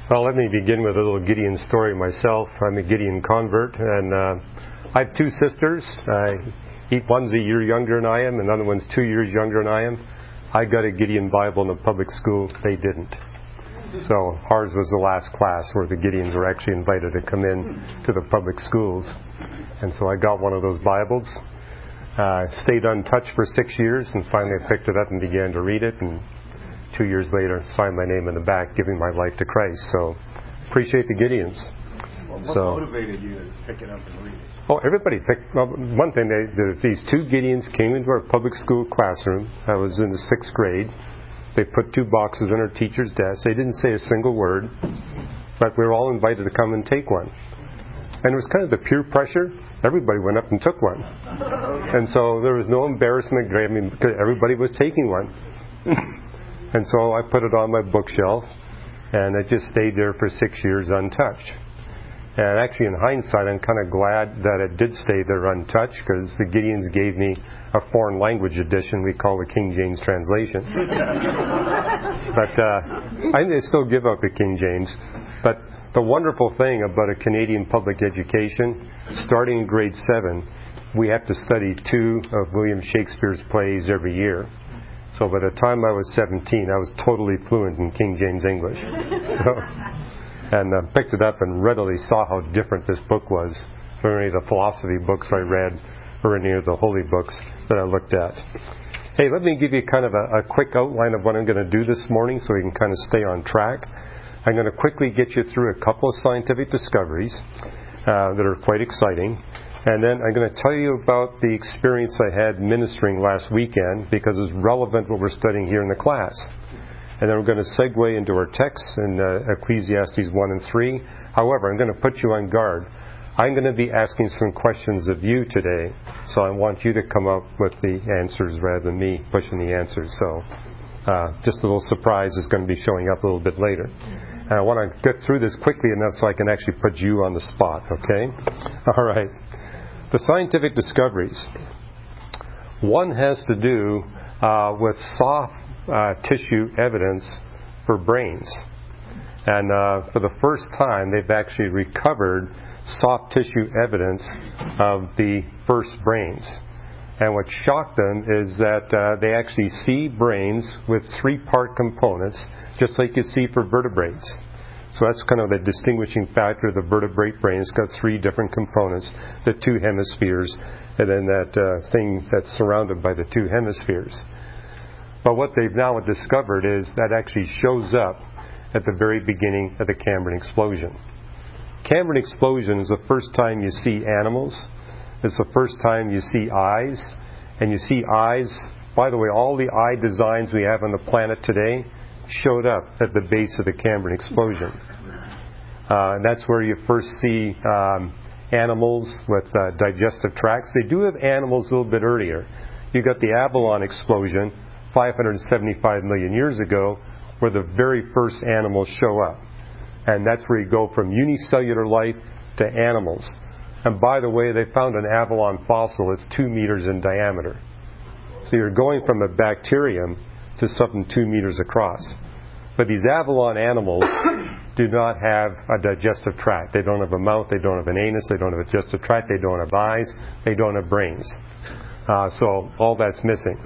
Well, let me begin with a little Gideon story myself. I'm a Gideon convert, and I have two sisters. One's a year younger than I am, and the other one's 2 years younger than I am. I got a Gideon Bible in the public school. They didn't. So ours was the last class where the Gideons were actually invited to come in to the public schools. And so I got one of those Bibles. Stayed untouched for 6 years, and finally I picked it up and began to read it, and 2 years later signed my name in the back, giving my life to Christ. So appreciate the Gideons. What motivated you to pick it up and read it? Oh, everybody picked. Well, one thing, these two Gideons came into our public school classroom. I was in the 6th grade. They put 2 boxes on our teacher's desk. They didn't say a single word, but we were all invited to come and take one. And it was kind of the peer pressure. Everybody went up and took one. And so there was no embarrassment, because everybody was taking one. And so I put it on my bookshelf, and it just stayed there for 6 years untouched. And actually, in hindsight, I'm kind of glad that it did stay there untouched, because the Gideons gave me a foreign language edition we call the King James translation. But I still give out the King James. But the wonderful thing about a Canadian public education, starting in grade 7, we have to study 2 of William Shakespeare's plays every year. So by the time I was 17, I was totally fluent in King James English. And picked it up and readily saw how different this book was from any of the philosophy books I read or any of the holy books that I looked at. Hey, let me give you kind of a quick outline of what I'm going to do this morning so we can kind of stay on track. I'm going to quickly get you through a couple of scientific discoveries that are quite exciting. And then I'm going to tell you about the experience I had ministering last weekend, because it's relevant what we're studying here in the class. And then we're going to segue into our text in Ecclesiastes 1 and 3. However, I'm going to put you on guard. I'm going to be asking some questions of you today, so I want you to come up with the answers rather than me pushing the answers. So just a little surprise is going to be showing up a little bit later. And I want to get through this quickly enough so I can actually put you on the spot, okay? All right. The scientific discoveries. One has to do with soft tissue evidence for brains. And for the first time, they've actually recovered soft tissue evidence of the first brains. And what shocked them is that they actually see brains with 3-part components, just like you see for vertebrates. So that's kind of the distinguishing factor of the vertebrate brain. It's got 3 different components, the 2 hemispheres, and then that thing that's surrounded by the 2 hemispheres. But what they've now discovered is that actually shows up at the very beginning of the Cambrian explosion. Cambrian explosion is the first time you see animals. It's the first time you see eyes. And you see eyes, by the way, all the eye designs we have on the planet today showed up at the base of the Cambrian explosion. And that's where you first see animals with digestive tracts. They do have animals a little bit earlier. You got the Avalon explosion 575 million years ago, where the very first animals show up. And that's where you go from unicellular life to animals. And by the way, they found an Avalon fossil that's 2 meters in diameter. So you're going from a bacterium to something 2 meters across. But these Avalon animals do not have a digestive tract. They don't have a mouth, they don't have an anus, they don't have a digestive tract, they don't have eyes, they don't have brains. So all that's missing.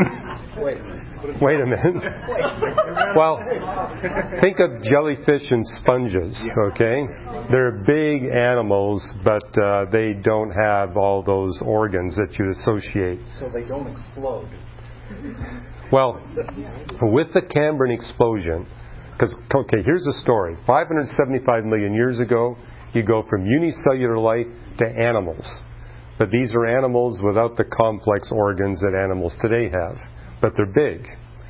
Wait a minute. Well, think of jellyfish and sponges, okay? They're big animals, but they don't have all those organs that you associate. So they don't explode. Well, with the Cambrian explosion, because, okay, here's the story. 575 million years ago, you go from unicellular life to animals. But these are animals without the complex organs that animals today have. But they're big.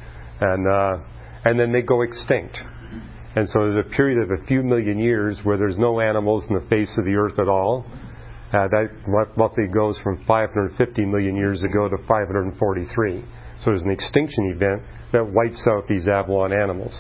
And then they go extinct. And so there's a period of a few million years where there's no animals on the face of the earth at all. That roughly goes from 550 million years ago to 543. So there's an extinction event that wipes out these Avalon animals.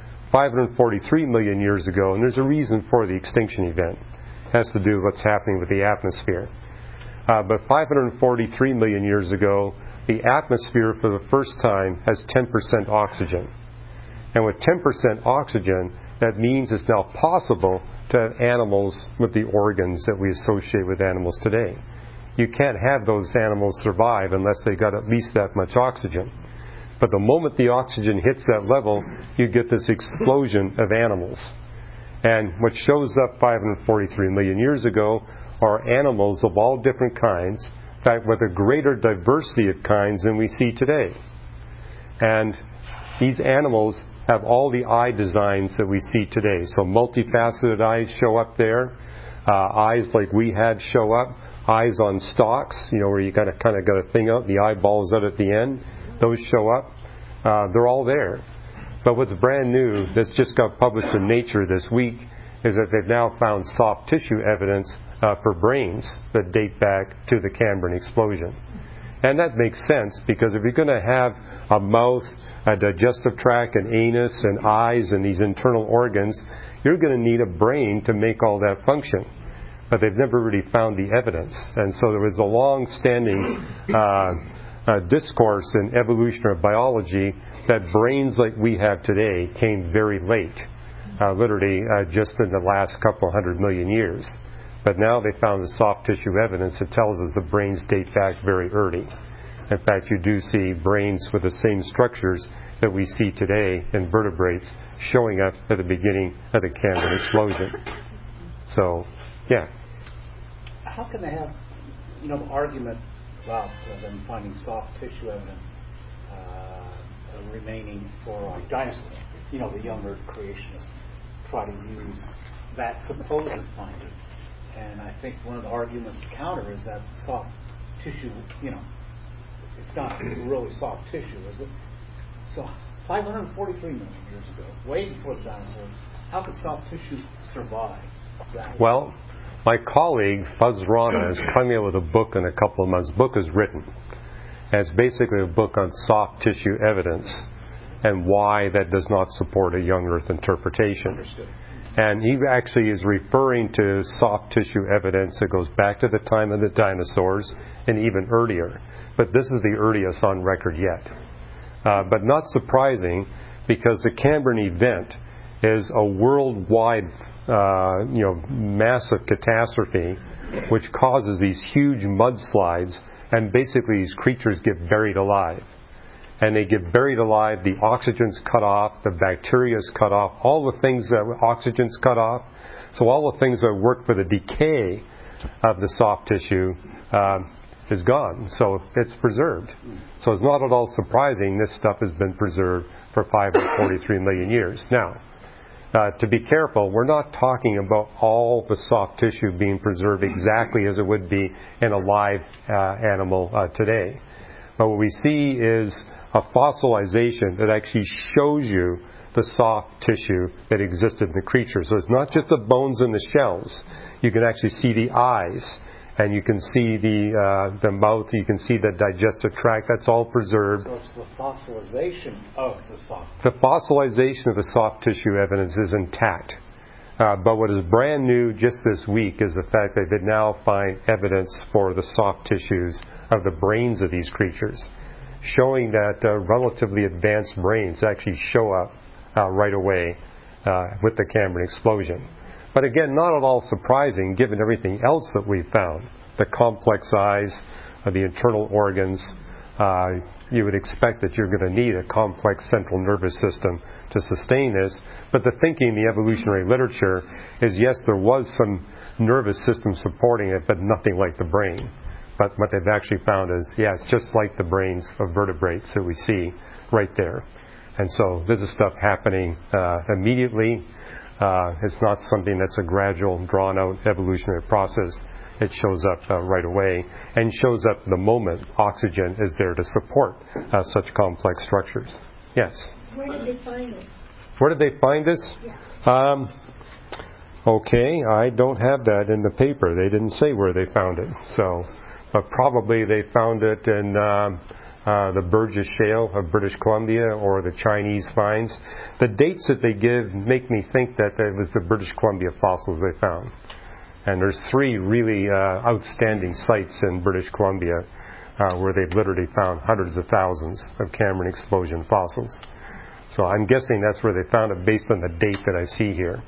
543 million years ago, and there's a reason for the extinction event. It has to do with what's happening with the atmosphere. But 543 million years ago, the atmosphere for the first time has 10% oxygen. And with 10% oxygen, that means it's now possible to have animals with the organs that we associate with animals today. You can't have those animals survive unless they got at least that much oxygen. But the moment the oxygen hits that level, you get this explosion of animals. And what shows up 543 million years ago are animals of all different kinds, in fact, with a greater diversity of kinds than we see today. And these animals have all the eye designs that we see today. So multifaceted eyes show up there. Eyes like we had show up. Eyes on stalks, where you kind of got a thing out, the eyeballs out at the end. Those show up. They're all there. But what's brand new, that's just got published in Nature this week, is that they've now found soft tissue evidence for brains that date back to the Cambrian explosion. And that makes sense, because if you're going to have a mouth, a digestive tract, an anus, and eyes, and these internal organs, you're going to need a brain to make all that function. But they've never really found the evidence. And so there was a long-standing discourse in evolutionary biology that brains like we have today came very late, literally just in the last couple 100 million years. But now they found the soft tissue evidence that tells us the brains date back very early. In fact, you do see brains with the same structures that we see today in vertebrates showing up at the beginning of the Cambrian explosion. So, yeah. How can they have, the argument about them finding soft tissue evidence remaining for dinosaurs? The young Earth creationists try to use that supposed finding. And I think one of the arguments to counter is that soft tissue, it's not really soft tissue, is it? So 543 million years ago, way before the dinosaurs, how could soft tissue survive that? Well, my colleague, Fuzz Rana, is coming out with a book in a couple of months. The book is written. And it's basically a book on soft tissue evidence and why that does not support a young Earth interpretation. Understood. And he actually is referring to soft tissue evidence that goes back to the time of the dinosaurs and even earlier. But this is the earliest on record yet. But not surprising, because the Cambrian event is a worldwide massive catastrophe which causes these huge mudslides, and basically these creatures get buried alive. And they get buried alive, the oxygen's cut off, the bacteria's cut off, all the things that oxygen's cut off. So all the things that work for the decay of the soft tissue is gone. So it's preserved. So it's not at all surprising this stuff has been preserved for 543 million years. Now, to be careful, we're not talking about all the soft tissue being preserved exactly as it would be in a live animal today. But what we see is a fossilization that actually shows you the soft tissue that existed in the creature. So it's not just the bones and the shells. You can actually see the eyes, and you can see the mouth, you can see the digestive tract. That's all preserved. So it's the fossilization of the soft. The fossilization of the soft tissue evidence is intact. But what is brand new just this week is the fact that they now find evidence for the soft tissues of the brains of these creatures, showing that relatively advanced brains actually show up right away with the Cambrian explosion. But again, not at all surprising given everything else that we've found. The complex eyes, the internal organs. You would expect that you're going to need a complex central nervous system to sustain this. But the thinking in the evolutionary literature is, yes, there was some nervous system supporting it, but nothing like the brain. But what they've actually found is, yeah, it's just like the brains of vertebrates that we see right there. And so this is stuff happening immediately. It's not something that's a gradual, drawn-out evolutionary process. It shows up right away, and shows up the moment oxygen is there to support such complex structures. Yes? Where did they find this? Where did they find this? Yeah. Okay, I don't have that in the paper. They didn't say where they found it. So, but probably they found it in the Burgess Shale of British Columbia or the Chinese finds. The dates that they give make me think that it was the British Columbia fossils they found. And there's 3 really outstanding sites in British Columbia where they've literally found hundreds of thousands of Cambrian explosion fossils. So I'm guessing that's where they found it based on the date that I see here.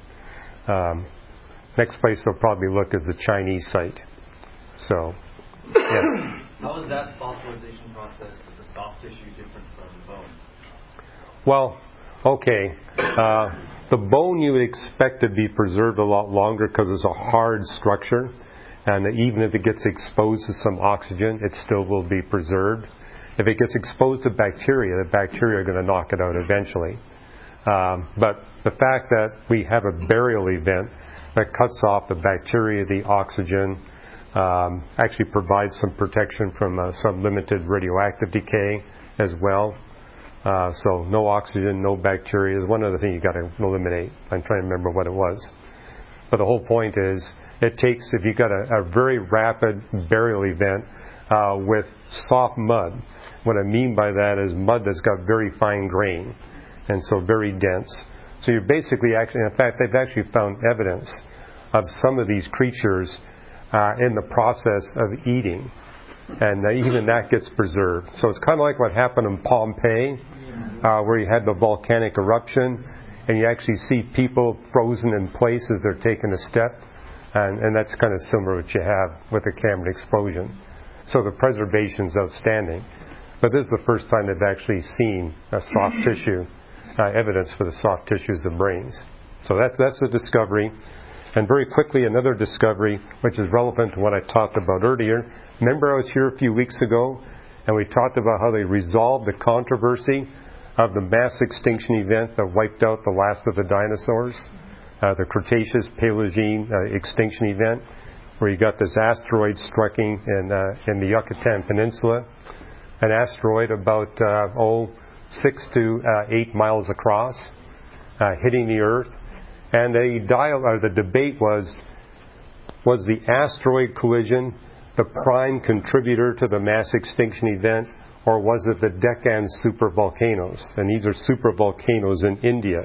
Next place they'll probably look is the Chinese site. So, yes. How is that fossilization process of the soft tissue different from bone? Well, okay. The bone you would expect to be preserved a lot longer because it's a hard structure. And even if it gets exposed to some oxygen, it still will be preserved. If it gets exposed to bacteria, the bacteria are going to knock it out eventually. But the fact that we have a burial event that cuts off the bacteria, the oxygen, actually provides some protection from some limited radioactive decay as well. So no oxygen, no bacteria is one other thing you got to eliminate. I'm trying to remember what it was. But the whole point is, it takes, if you've got a very rapid burial event with soft mud, what I mean by that is mud that's got very fine grain and so very dense. So you're basically actually, in fact, they've actually found evidence of some of these creatures in the process of eating. And even that gets preserved. So it's kind of like what happened in Pompeii, where you had the volcanic eruption, and you actually see people frozen in place as they're taking a step. And that's kind of similar to what you have with a Cameron explosion. So the preservation's outstanding. But this is the first time they've actually seen a soft tissue, evidence for the soft tissues of brains. So that's the discovery. And very quickly, another discovery, which is relevant to what I talked about earlier. Remember I was here a few weeks ago, and we talked about how they resolved the controversy of the mass extinction event that wiped out the last of the dinosaurs, the Cretaceous Paleogene extinction event, where you got this asteroid striking in the Yucatan Peninsula, an asteroid about 6 to 8 miles across, hitting the Earth. And the debate was the asteroid collision the prime contributor to the mass extinction event, or was it the Deccan supervolcanoes? And these are supervolcanoes in India.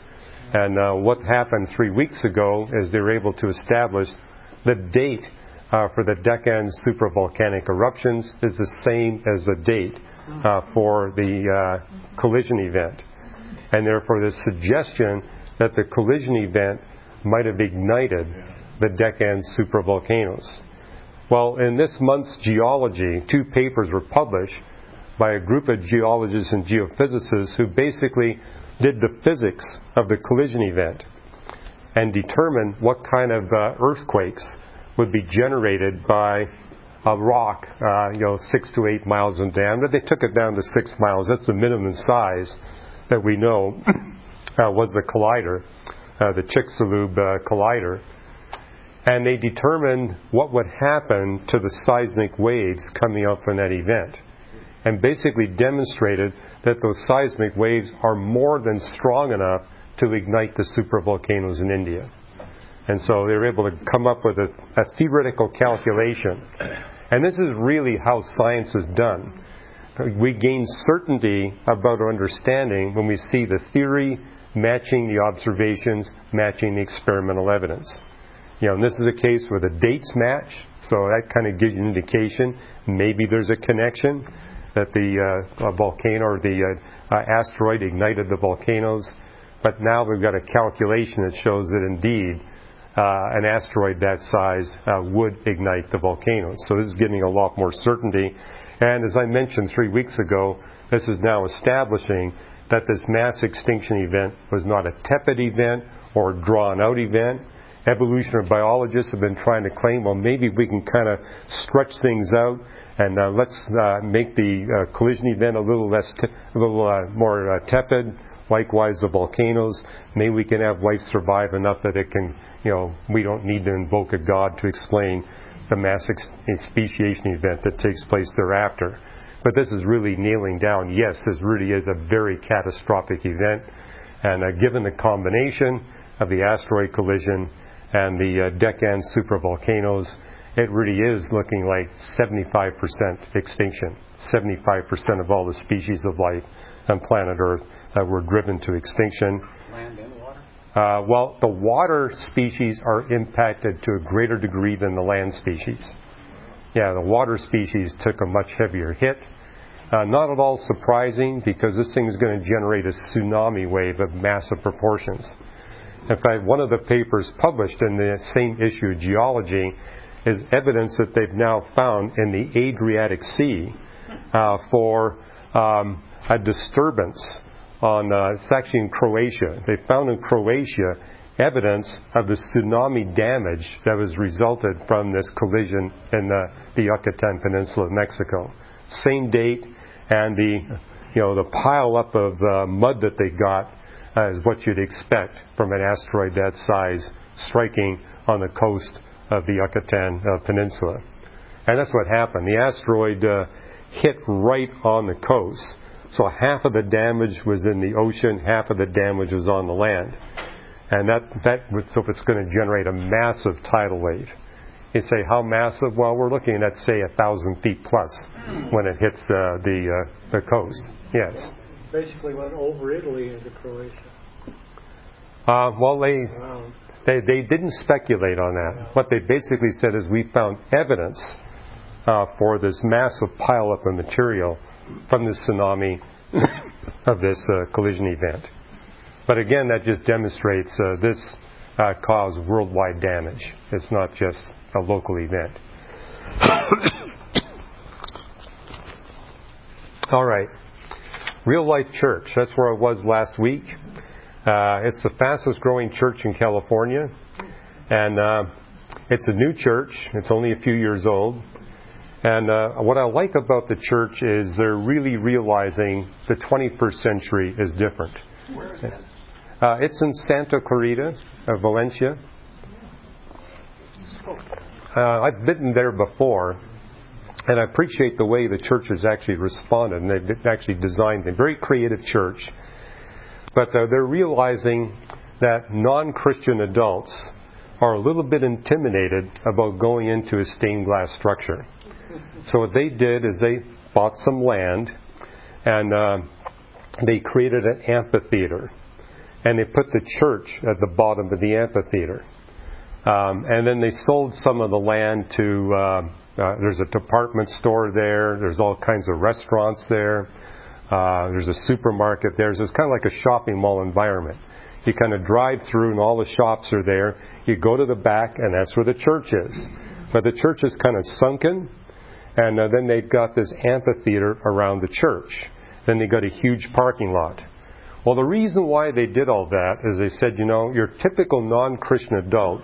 And what happened 3 weeks ago is they were able to establish the date for the Deccan supervolcanic eruptions is the same as the date for the collision event. And therefore the suggestion that the collision event might have ignited the Deccan supervolcanoes. Well, in this month's Geology, 2 papers were published by a group of geologists and geophysicists who basically did the physics of the collision event and determined what kind of earthquakes would be generated by a rock, 6 to 8 miles in diameter. They took it down to 6 miles. That's the minimum size that we know was the collider, the Chicxulub collider. And they determined what would happen to the seismic waves coming up from that event. And basically demonstrated that those seismic waves are more than strong enough to ignite the supervolcanoes in India. And so they were able to come up with a theoretical calculation. And this is really how science is done. We gain certainty about our understanding when we see the theory matching the observations, matching the experimental evidence. And this is a case where the dates match, so that kind of gives you an indication. Maybe there's a connection that the volcano or the asteroid ignited the volcanoes. But now we've got a calculation that shows that indeed an asteroid that size would ignite the volcanoes. So this is giving a lot more certainty. And as I mentioned 3 weeks ago, this is now establishing that this mass extinction event was not a tepid event or a drawn-out event. Evolutionary biologists have been trying to claim, well, maybe we can kind of stretch things out and let's make the collision event a little more tepid. Likewise, the volcanoes, maybe we can have life survive enough that it can, we don't need to invoke a god to explain the mass speciation event that takes place thereafter. But this is really nailing down, yes, this really is a very catastrophic event. And given the combination of the asteroid collision and the Deccan supervolcanoes, it really is looking like 75% extinction. 75% of all the species of life on planet Earth were driven to extinction. Land and water? Well, the water species are impacted to a greater degree than the land species. Yeah, the water species took a much heavier hit. Not at all surprising, because this thing is going to generate a tsunami wave of massive proportions. In fact, one of the papers published in the same issue of Geology is evidence that they've now found in the Adriatic Sea for a disturbance on, it's actually in Croatia. They found in Croatia evidence of the tsunami damage that was resulted from this collision in the Yucatan Peninsula of Mexico. Same date, and the pile up of mud that they got is what you'd expect from an asteroid that size striking on the coast of the Yucatan Peninsula. And that's what happened. The asteroid hit right on the coast. So half of the damage was in the ocean, half of the damage was on the land. And so if it's going to generate a massive tidal wave. You say, how massive? Well, we're looking at, say, 1,000 feet plus when it hits the coast. Yes. Basically went over Italy into Croatia. Well, they didn't speculate on that. What they basically said is, we found evidence for this massive pileup of material from the tsunami of this collision event. But again, that just demonstrates this caused worldwide damage. It's not just a local event. All right. Real Life Church. That's where I was last week. It's the fastest growing church in California. And it's a new church. It's only a few years old. And what I like about the church is they're really realizing the 21st century is different. Where is that? It's in Santa Clarita, Valencia. I've been there before, and I appreciate the way the church has actually responded, and they've actually designed a very creative church. But they're realizing that non-Christian adults are a little bit intimidated about going into a stained glass structure. So what they did is they bought some land, and they created an amphitheater. And they put the church at the bottom of the amphitheater. And then they sold some of the land to, there's a department store there, there's all kinds of restaurants there, there's a supermarket there, so it's kind of like a shopping mall environment. You kind of drive through and all the shops are there, you go to the back and that's where the church is. But the church is kind of sunken, and then they've got this amphitheater around the church. Then they've got a huge parking lot. Well, the reason why they did all that is they said, your typical non-Christian adult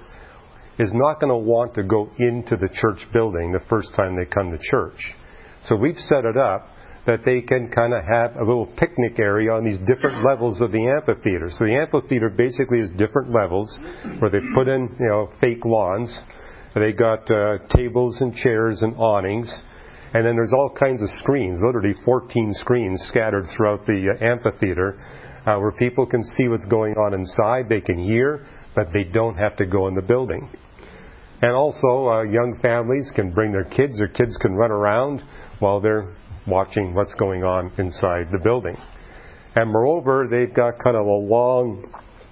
is not going to want to go into the church building the first time they come to church. So we've set it up that they can kind of have a little picnic area on these different levels of the amphitheater. So the amphitheater basically is different levels where they put in, fake lawns. They got tables and chairs and awnings. And then there's all kinds of screens, literally 14 screens scattered throughout the amphitheater, where people can see what's going on inside. They can hear, but they don't have to go in the building. And also, young families can bring their kids. Their kids can run around while they're watching what's going on inside the building. And moreover, they've got kind of a long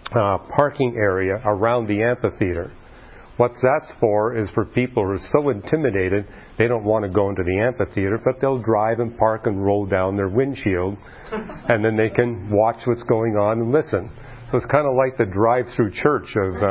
parking area around the amphitheater. What that's for is for people who are so intimidated they don't want to go into the amphitheater, but they'll drive and park and roll down their windshield, and then they can watch what's going on and listen. So it's kind of like the drive-through church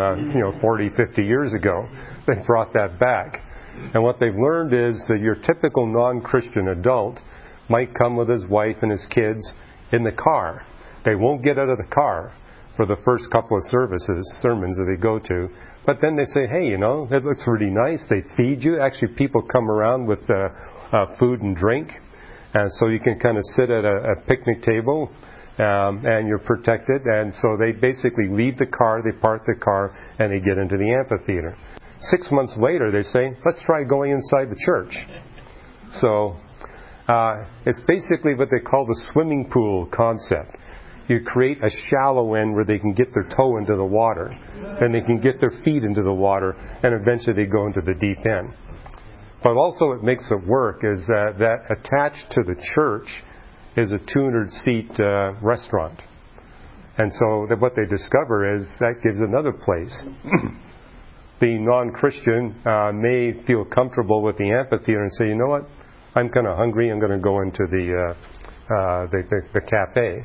of 40, 50 years ago. They brought that back. And what they've learned is that your typical non-Christian adult might come with his wife and his kids in the car. They won't get out of the car for the first couple of sermons that they go to. But then they say, hey, it looks really nice. They feed you. Actually, people come around with food and drink. And so you can kind of sit at a picnic table and you're protected. And so they basically leave the car, they park the car, and they get into the amphitheater. 6 months later, they say, let's try going inside the church. So it's basically what they call the swimming pool concept. You create a shallow end where they can get their toe into the water, and they can get their feet into the water, and eventually they go into the deep end. But also what makes it work is that attached to the church is a 200-seat restaurant. And so what they discover is that gives another place. The non-Christian may feel comfortable with the amphitheater and say, you know what, I'm kind of hungry. I'm going to go into the cafe.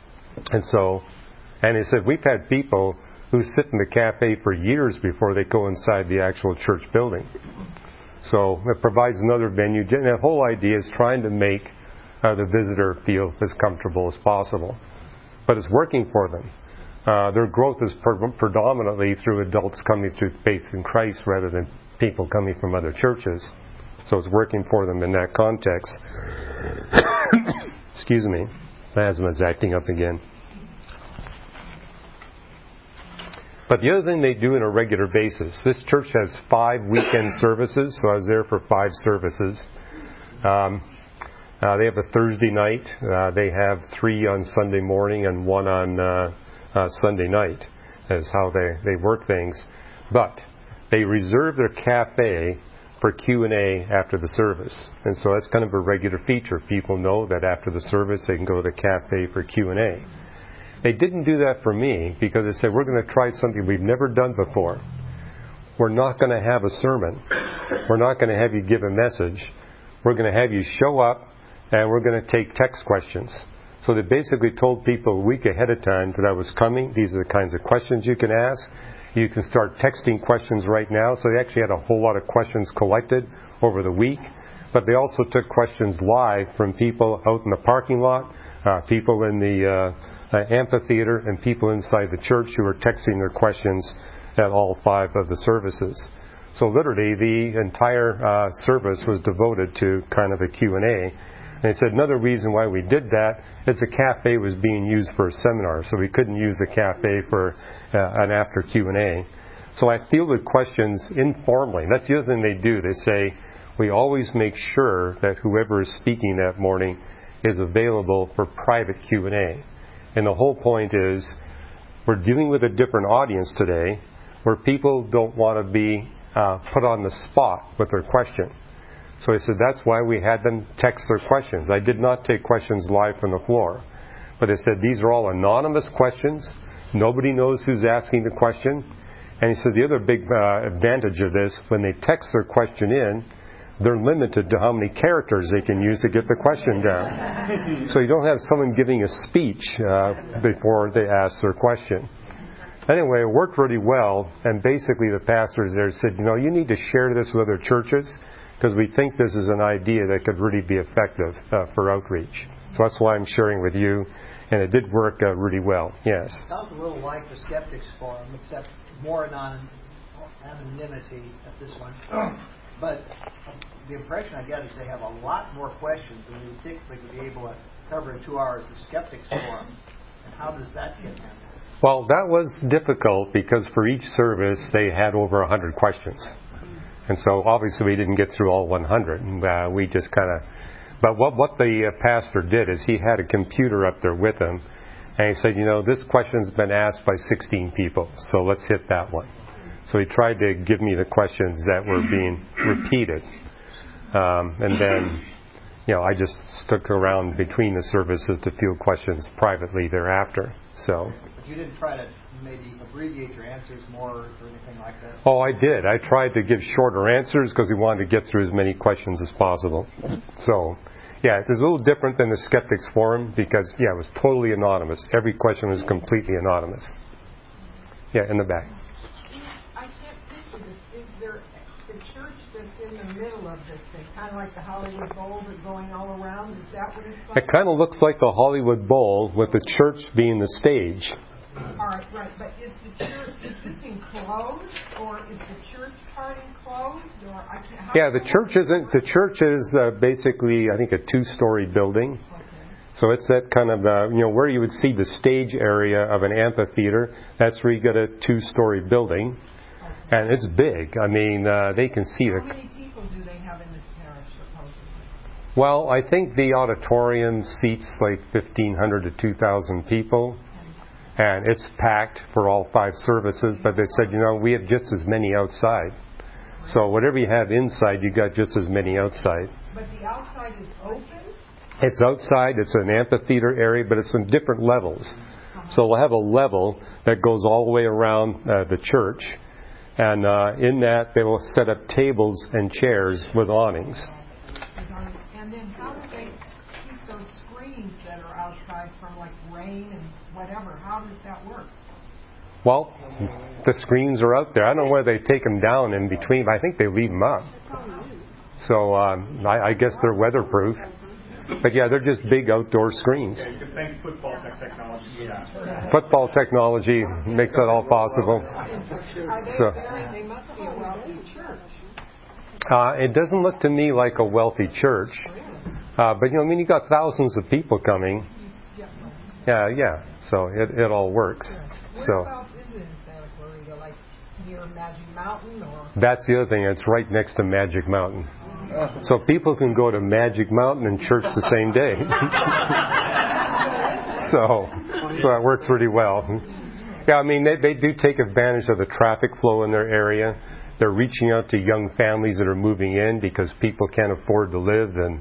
And he said, we've had people who sit in the cafe for years before they go inside the actual church building. So it provides another venue. And the whole idea is trying to make the visitor feel as comfortable as possible. But it's working for them. Their growth is predominantly through adults coming through faith in Christ rather than people coming from other churches. So it's working for them in that context. Excuse me. My asthma's acting up again. But the other thing they do on a regular basis, this church has 5 weekend services, so I was there for 5 services. They have a Thursday night. They have 3 on Sunday morning and 1 on Sunday night. Is how they work things. But they reserve their cafe for Q&A after the service. And so that's kind of a regular feature. People know that after the service they can go to the cafe for Q&A. They didn't do that for me because they said, we're going to try something we've never done before. We're not going to have a sermon. We're not going to have you give a message. We're going to have you show up and we're going to take text questions. So they basically told people a week ahead of time that I was coming. These are the kinds of questions you can ask. You can start texting questions right now. So they actually had a whole lot of questions collected over the week. But they also took questions live from people out in the parking lot, people in the amphitheater, and people inside the church who were texting their questions at all 5 of the services. So literally the entire service was devoted to kind of a Q&A. And they said another reason why we did that is the cafe was being used for a seminar, so we couldn't use the cafe for an after Q&A. So I fielded questions informally. That's the other thing they do. They say, we always make sure that whoever is speaking that morning is available for private Q&A. And the whole point is, we're dealing with a different audience today where people don't want to be put on the spot with their question. So I said that's why we had them text their questions. I did not take questions live from the floor. But they said these are all anonymous questions. Nobody knows who's asking the question. And he said the other big advantage of this, when they text their question in, they're limited to how many characters they can use to get the question down. So you don't have someone giving a speech before they ask their question. Anyway, it worked really well, and basically the pastors there said, you need to share this with other churches because we think this is an idea that could really be effective for outreach. So that's why I'm sharing with you, and it did work really well. Yes? Sounds a little like the Skeptics Forum, except more anonymity at this one. But the impression I get is they have a lot more questions than you typically would be able to cover in 2 hours of Skeptics Forum. And how does that get handled? Well, that was difficult because for each service they had over 100 questions. And so obviously we didn't get through all 100. We just kind of... But what the pastor did is he had a computer up there with him. And he said, this question's been asked by 16 people, so let's hit that one. So he tried to give me the questions that were being repeated. And then, I just stuck around between the services to field questions privately thereafter. So. But you didn't try to maybe abbreviate your answers more or anything like that? Oh, I did. I tried to give shorter answers because we wanted to get through as many questions as possible. So, yeah, it was a little different than the Skeptics Forum because, it was totally anonymous. Every question was completely anonymous. Yeah, in the back. I can't picture this. Is there the church that's in the middle of this thing, kind of like the Hollywood Bowl that's going all around? Is that what it's like? It kind of looks like the Hollywood Bowl with the church being the stage. All right, but is this enclosed, or is the church part enclosed, or the church isn't. The church is basically, I think, a 2-story building. Okay. So it's that kind of, where you would see the stage area of an amphitheater. That's where you get a 2-story building, and it's big. I mean, they can see it. How many people do they have in this parish, supposedly? Well, I think the auditorium seats like 1,500 to 2,000 people. And it's packed for all 5 services, but they said, we have just as many outside. So whatever you have inside, you got just as many outside. But the outside is open? It's outside, it's an amphitheater area, but it's in different levels. So we'll have a level that goes all the way around the church. And in that, they will set up tables and chairs with awnings. And Well, the screens are out there. I don't know whether they take them down in between, but I think they leave them up. So I guess they're weatherproof. But yeah, they're just big outdoor screens. Yeah, you can thank football technology for that. Football technology makes that all possible. So They must be a wealthy church. it doesn't look to me like a wealthy church. But you got thousands of people coming. Yeah. So it all works. So Whereabouts is it in Santa Clarita? Like near Magic Mountain or? that's the other thing. It's right next to Magic Mountain. So people can go to Magic Mountain and church the same day. so that works really well. Yeah, I mean, they do take advantage of the traffic flow in their area. They're reaching out to young families that are moving in because people can't afford to live in,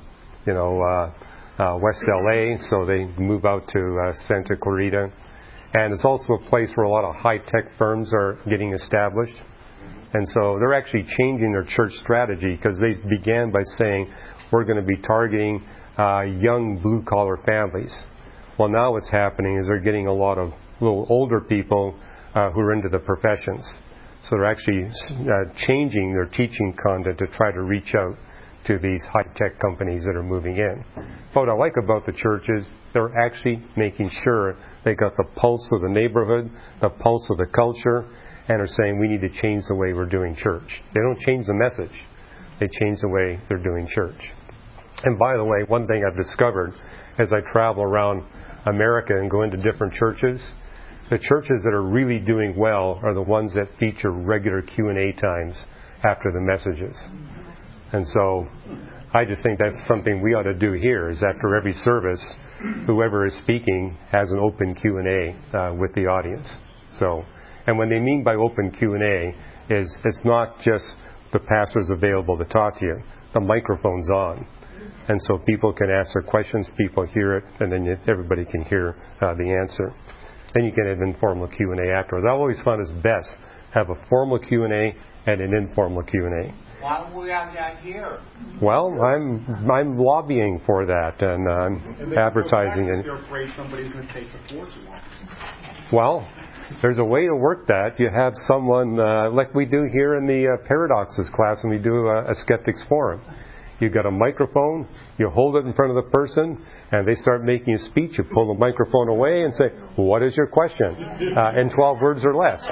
West LA, so they move out to Santa Clarita. And it's also a place where a lot of high-tech firms are getting established. And so they're actually changing their church strategy because they began by saying, we're going to be targeting young blue-collar families. Well, now what's happening is they're getting a lot of little older people who are into the professions. So they're actually changing their teaching content to try to reach out to these high-tech companies that are moving in. But what I like about the church is they're actually making sure they got the pulse of the neighborhood, the pulse of the culture, and are saying we need to change the way we're doing church. They don't change the message. They change the way they're doing church. And by the way, one thing I've discovered as I travel around America and go into different churches, the churches that are really doing well are the ones that feature regular Q&A times after the messages. And so I just think that's something we ought to do here, is after every service, whoever is speaking has an open Q&A with the audience. So, and when they mean by open Q&A is it's not just the pastor's available to talk to you. The microphone's on. And so people can ask their questions, people hear it, and then everybody can hear the answer. Then you can have informal Q&A afterwards. I always found it's best have a formal Q&A and an informal Q&A. Why don't we have that here? Well, I'm lobbying for that and I'm advertising it. You're afraid somebody's going to take the fortune off. Well, there's a way to work that. You have someone like we do here in the Paradoxes class when we do a Skeptics Forum. You've got a microphone, you hold it in front of the person, and they start making a speech. You pull the microphone away and say, what is your question? In 12 words or less.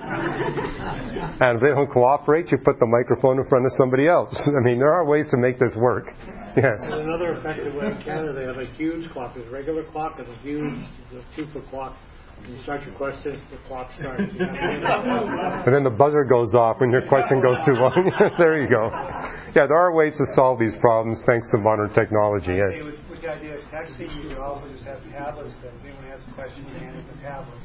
And if they don't cooperate, you put the microphone in front of somebody else. I mean, there are ways to make this work. Yes. And another effective way in Canada, they have a huge clock. There's a regular clock and a huge 2-foot clock. When you start your questions, the clock starts. And then the buzzer goes off when your question goes too long. There you go. Yeah, there are ways to solve these problems thanks to modern technology. Yes. With the idea of texting, you could also just have tablets that if anyone has a question, you hand it the tablet.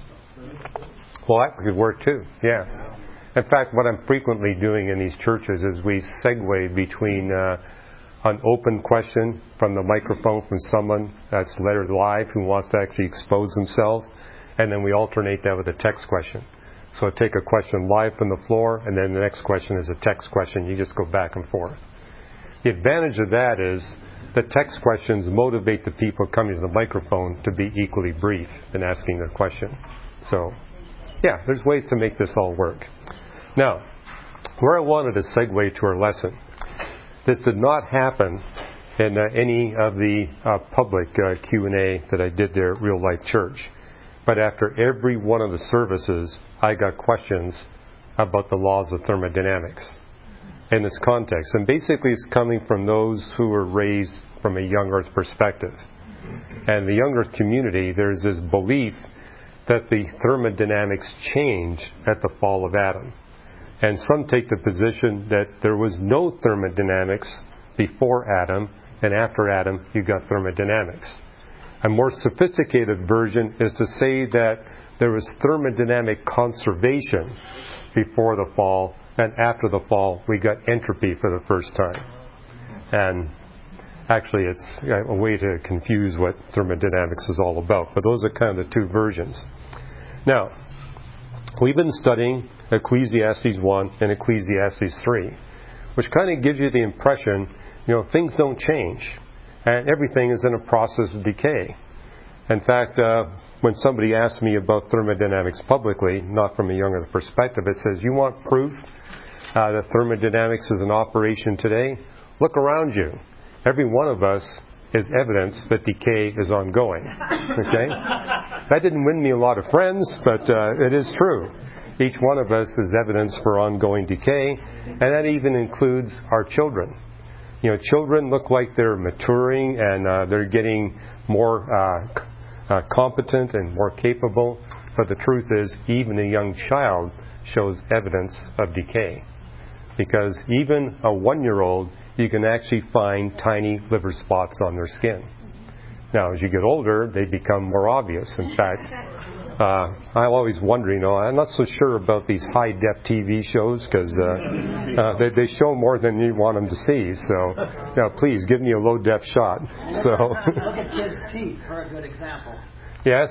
Well, that could work too. Yeah. In fact, what I'm frequently doing in these churches is we segue between an open question from the microphone from someone that's lettered live who wants to actually expose themselves, and then we alternate that with a text question. So take a question live from the floor, and then the next question is a text question. You just go back and forth. The advantage of that is the text questions motivate the people coming to the microphone to be equally brief in asking their question. So, yeah, there's ways to make this all work. Now, where I wanted to segue to our lesson, this did not happen in any of the public Q&A that I did there at Real Life Church. But after every one of the services, I got questions about the laws of thermodynamics in this context. And basically it's coming from those who were raised from a young earth perspective. And the young earth community, there's this belief that the thermodynamics changed at the fall of Adam. And some take the position that there was no thermodynamics before Adam, and after Adam you got thermodynamics. A more sophisticated version is to say that there was thermodynamic conservation before the fall, and after the fall we got entropy for the first time. And actually it's a way to confuse what thermodynamics is all about, but those are kind of the two versions. Now, we've been studying Ecclesiastes 1 and Ecclesiastes 3, which kind of gives you the impression, things don't change. And everything is in a process of decay. In fact, when somebody asks me about thermodynamics publicly, not from a younger perspective, it says, you want proof that thermodynamics is in operation today? Look around you. Every one of us is evidence that decay is ongoing. Okay? That didn't win me a lot of friends, but it is true. Each one of us is evidence for ongoing decay, and that even includes our children. Children look like they're maturing and they're getting more competent and more capable, but the truth is, even a young child shows evidence of decay. Because even a 1-year-old, you can actually find tiny liver spots on their skin. Now, as you get older, they become more obvious. In fact, I'm always wondering, I'm not so sure about these high-def TV shows because they show more than you want them to see. So, please give me a low-def shot. So, look at kids' teeth for a good example. Yes.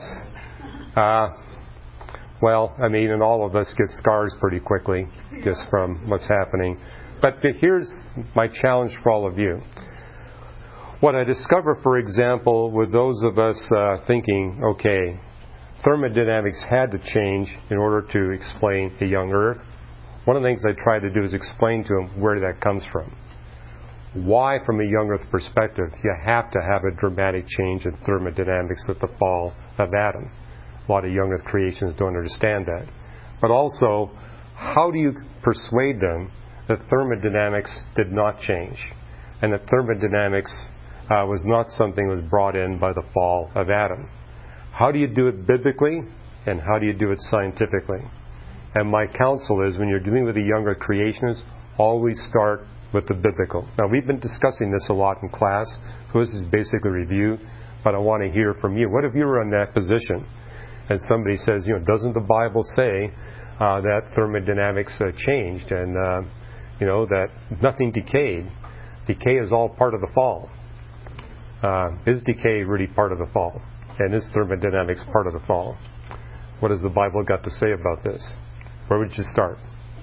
Well, and all of us get scars pretty quickly just from what's happening. But here's my challenge for all of you. What I discover, for example, with those of us thinking, okay, thermodynamics had to change in order to explain the young Earth, one of the things I try to do is explain to them where that comes from. Why, from a young Earth perspective, you have to have a dramatic change in thermodynamics at the fall of Adam. A lot of young Earth creations don't understand that. But also, how do you persuade them that thermodynamics did not change, and that thermodynamics was not something that was brought in by the fall of Adam? How do you do it biblically, and how do you do it scientifically? And my counsel is, when you're dealing with a younger creationist, always start with the biblical. Now, we've been discussing this a lot in class, so this is basically a review, but I want to hear from you. What if you were in that position, and somebody says, doesn't the Bible say that thermodynamics changed, and that nothing decayed? Decay is all part of the fall. Is decay really part of the fall? And is thermodynamics part of the fall? What has the Bible got to say about this? Where would you start?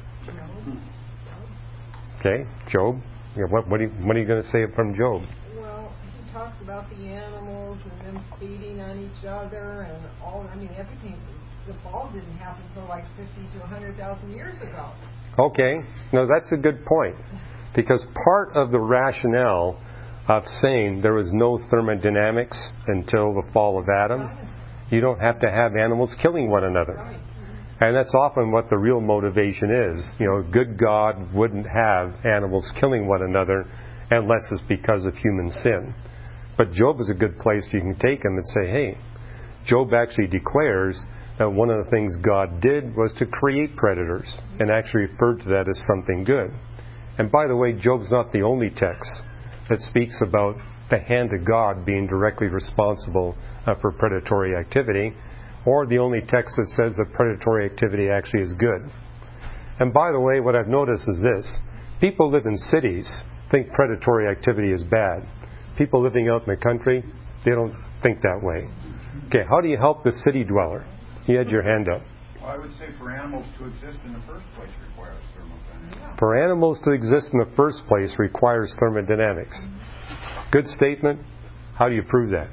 Okay, Job. What are you going to say from Job? Well, he talks about the animals and them feeding on each other and all. Everything. The fall didn't happen until like 50 to 100,000 years ago. Okay, no, that's a good point. Because part of the rationale of saying there was no thermodynamics until the fall of Adam, you don't have to have animals killing one another. And that's often what the real motivation is. Good God wouldn't have animals killing one another unless it's because of human sin. But Job is a good place you can take him and say, hey, Job actually declares that one of the things God did was to create predators, and actually referred to that as something good. And by the way, Job's not the only text that speaks about the hand of God being directly responsible for predatory activity, or the only text that says that predatory activity actually is good. And by the way, what I've noticed is this. People live in cities think predatory activity is bad. People living out in the country, they don't think that way. Okay, how do you help the city dweller? You had your hand up. Well, I would say for animals to exist in the first place requires thermodynamics. For animals to exist in the first place requires thermodynamics. Good statement. How do you prove that?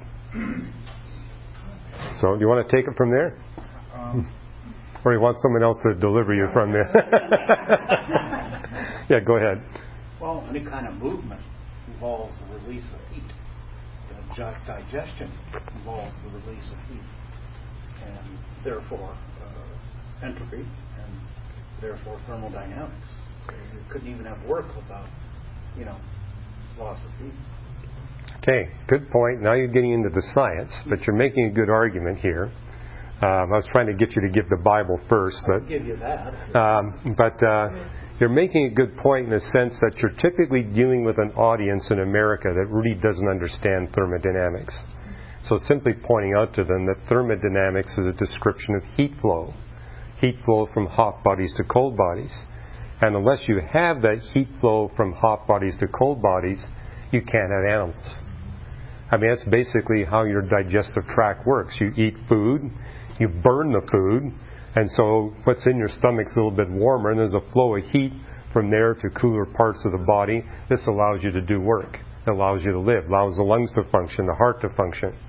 So, do you want to take it from there? Or you want someone else to deliver you from there? Yeah, go ahead. Well, any kind of movement involves the release of heat. Digestion involves the release of heat. And therefore, entropy, and therefore thermodynamics. You couldn't even have work without, loss of heat. Okay, good point. Now you're getting into the science, but you're making a good argument here. I was trying to get you to give the Bible first, but I'll give you that. But you're making a good point in the sense that you're typically dealing with an audience in America that really doesn't understand thermodynamics. So simply pointing out to them that thermodynamics is a description of heat flow from hot bodies to cold bodies. And unless you have that heat flow from hot bodies to cold bodies, you can't have animals. That's basically how your digestive tract works. You eat food, you burn the food, and so what's in your stomach's a little bit warmer, and there's a flow of heat from there to cooler parts of the body. This allows you to do work. It allows you to live, allows the lungs to function, the heart to function.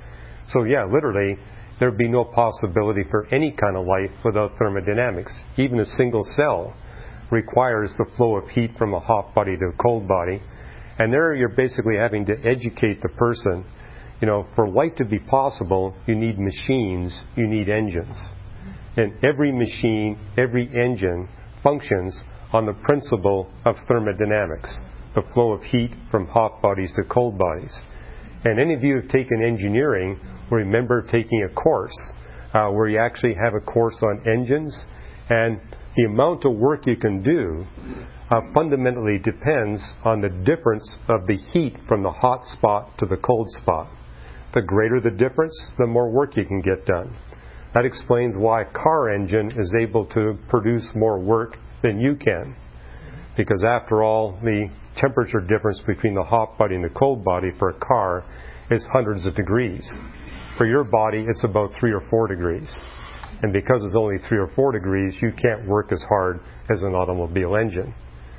So yeah, literally, there would be no possibility for any kind of life without thermodynamics. Even a single cell requires the flow of heat from a hot body to a cold body. And there you're basically having to educate the person. You know, for life to be possible, you need machines, you need engines. And every machine, every engine functions on the principle of thermodynamics, the flow of heat from hot bodies to cold bodies. And any of you who have taken engineering remember taking a course where you actually have a course on engines, and the amount of work you can do fundamentally depends on the difference of the heat from the hot spot to the cold spot. The greater the difference, the more work you can get done. That explains why a car engine is able to produce more work than you can. Because after all, the temperature difference between the hot body and the cold body for a car is hundreds of degrees. For your body, it's about 3 or 4 degrees. And because it's only 3 or 4 degrees, you can't work as hard as an automobile engine.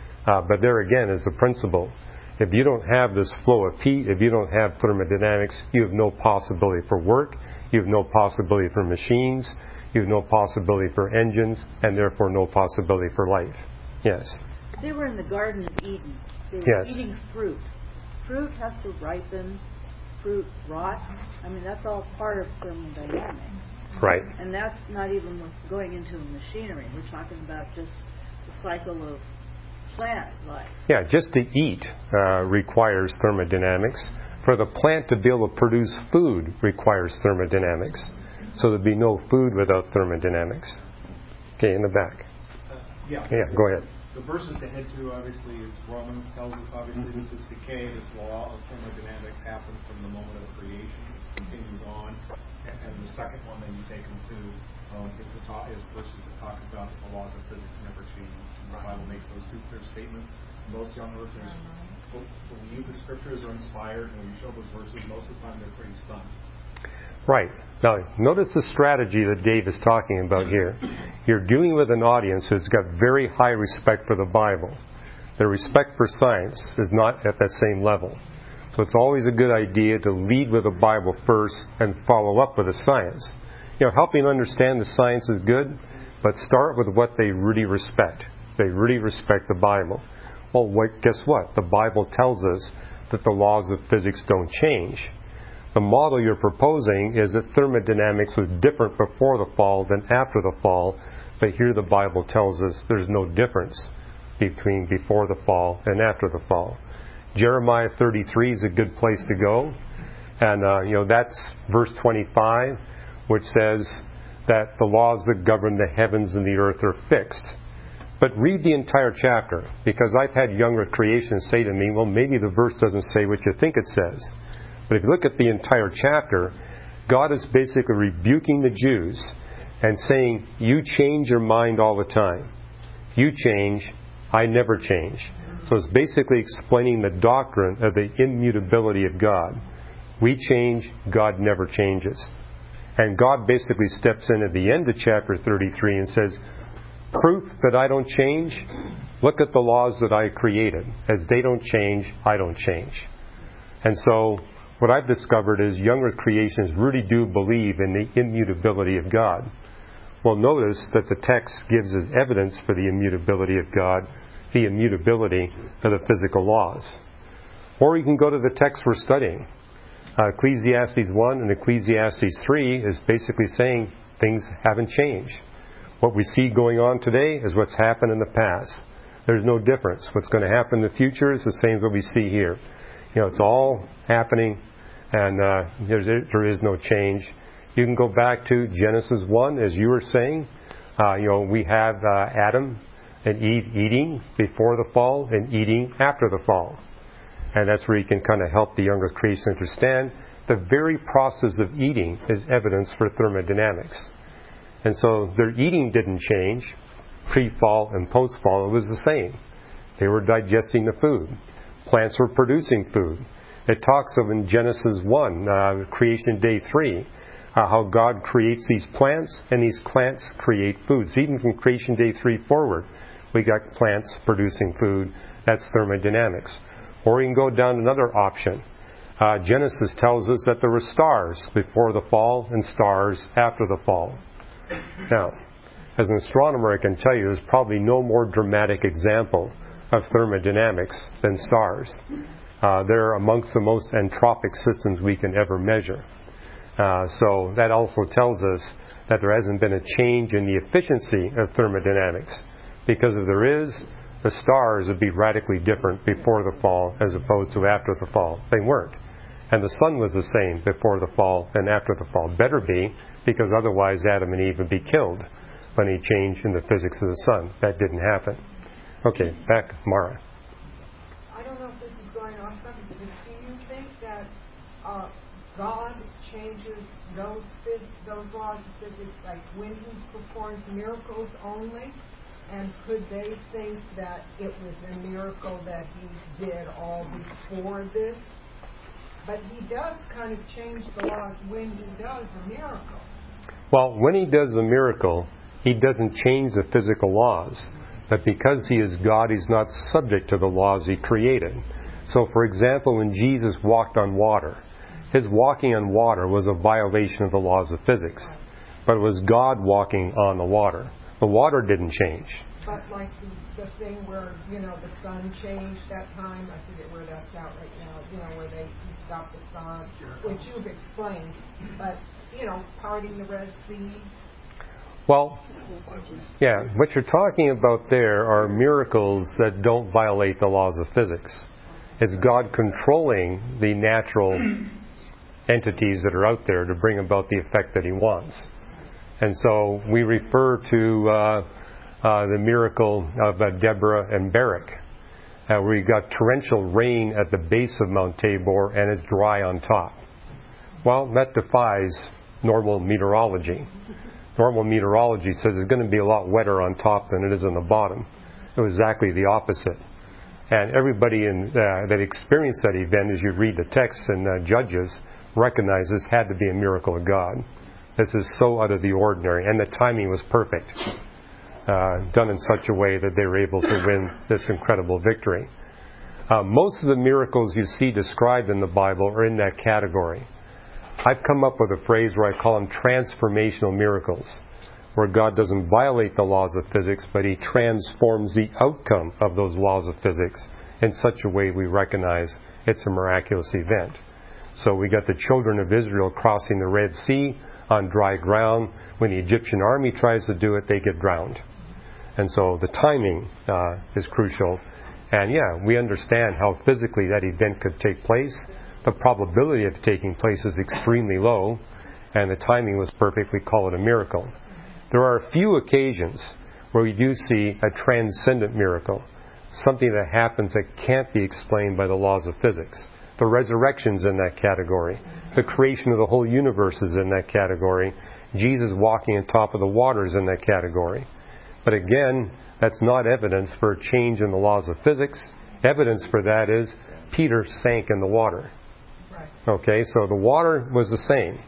But there again is the principle. If you don't have this flow of heat, if you don't have thermodynamics, you have no possibility for work, you have no possibility for machines, you have no possibility for engines, and therefore no possibility for life. Yes? They were in the Garden of Eden. They were Yes. eating fruit. Fruit has to ripen. Fruit rots. I mean, that's all part of thermodynamics. Right. And that's not even going into machinery. We're talking about just the cycle of plant life. Yeah, just to eat requires thermodynamics. For the plant to be able to produce food requires thermodynamics. So there'd be no food without thermodynamics. Okay, in the back. Yeah, go ahead. the verses to head to, obviously, is Romans tells us, obviously, that this decay, this law of thermodynamics happened from the moment of creation. It continues on. And the second one that you take them to is verses that talk about the laws of physics never change. And the Bible makes those two clear statements. Most young earthers believe the scriptures are inspired, and when you show those verses, most of the time they're pretty stunned. Right. Now, notice the strategy that Dave is talking about here. You're dealing with an audience who's got very high respect for the Bible. Their respect for science is not at that same level. So it's always a good idea to lead with the Bible first and follow up with the science. You know, helping understand the science is good, but start with what they really respect. They really respect the Bible. Well, guess what? The Bible tells us that the laws of physics don't change. The model you're proposing is that thermodynamics was different before the fall than after the fall, but here the Bible tells us there's no difference between before the fall and after the fall. Jeremiah 33 is a good place to go, and that's verse 25, which says that the laws that govern the heavens and the earth are fixed. But read the entire chapter, because I've had young earth creationists say to me, well, maybe the verse doesn't say what you think it says. But if you look at the entire chapter, God is basically rebuking the Jews and saying, you change your mind all the time. You change, I never change. So it's basically explaining the doctrine of the immutability of God. We change, God never changes. And God basically steps in at the end of chapter 33 and says, proof that I don't change, look at the laws that I created. As they don't change, I don't change. And so what I've discovered is young earth creationists really do believe in the immutability of God. Well, notice that the text gives us evidence for the immutability of God, the immutability of the physical laws. Or you can go to the text we're studying. Ecclesiastes 1 and Ecclesiastes 3 is basically saying things haven't changed. What we see going on today is what's happened in the past. There's no difference. What's going to happen in the future is the same as what we see here. It's all happening, and there is no change. You can go back to Genesis 1, as you were saying. We have Adam and Eve eating before the fall and eating after the fall. And that's where you can kind of help the younger creation understand the very process of eating is evidence for thermodynamics. And so their eating didn't change. Pre-fall and post-fall, it was the same. They were digesting the food. Plants were producing food. It talks of in Genesis 1, creation day 3, how God creates these plants, and these plants create food. So even from creation day 3 forward, we got plants producing food. That's thermodynamics. Or you can go down another option. Genesis tells us that there were stars before the fall and stars after the fall. Now, as an astronomer, I can tell you there's probably no more dramatic example of thermodynamics than stars. They're amongst the most entropic systems we can ever measure. So that also tells us that there hasn't been a change in the efficiency of thermodynamics. Because if there is, the stars would be radically different before the fall as opposed to after the fall. They weren't. And the sun was the same before the fall and after the fall. Better be, because otherwise Adam and Eve would be killed by any change in the physics of the sun. That didn't happen. Okay, back, Mara. I don't know if this is going off subject, but do you think that God changes those laws of physics, like when He performs miracles only? And could they think that it was a miracle that He did all before this? But He does kind of change the laws when He does a miracle. Well, when He does a miracle, He doesn't change the physical laws. But because He is God, He's not subject to the laws He created. So, for example, when Jesus walked on water, His walking on water was a violation of the laws of physics. But it was God walking on the water. The water didn't change. But like the thing where, the sun changed that time, I forget where that's out right now, where they stopped the sun, which you've explained. But, parting the Red Sea. Well, yeah, what you're talking about there are miracles that don't violate the laws of physics. It's God controlling the natural entities that are out there to bring about the effect that He wants. And so we refer to the miracle of Deborah and Barak, where you got torrential rain at the base of Mount Tabor and it's dry on top. Well, that defies normal meteorology. Normal meteorology says it's going to be a lot wetter on top than it is on the bottom. It was exactly the opposite. And everybody that experienced that event, as you read the text in Judges, recognizes this had to be a miracle of God. This is so out of the ordinary, and the timing was perfect, done in such a way that they were able to win this incredible victory. Most of the miracles you see described in the Bible are in that category. I've come up with a phrase where I call them transformational miracles, where God doesn't violate the laws of physics, but He transforms the outcome of those laws of physics in such a way we recognize it's a miraculous event. So we got the children of Israel crossing the Red Sea on dry ground. When the Egyptian army tries to do it, they get drowned. And so the timing is crucial. And yeah, we understand how physically that event could take place. The probability of it taking place is extremely low, and the timing was perfect. We call it a miracle. There are a few occasions where we do see a transcendent miracle, something that happens that can't be explained by the laws of physics. The resurrection's in that category. The creation of the whole universe is in that category. Jesus walking on top of the waters in that category. But again, that's not evidence for a change in the laws of physics. Evidence for that is Peter sank in the water. Okay, so the water was the same.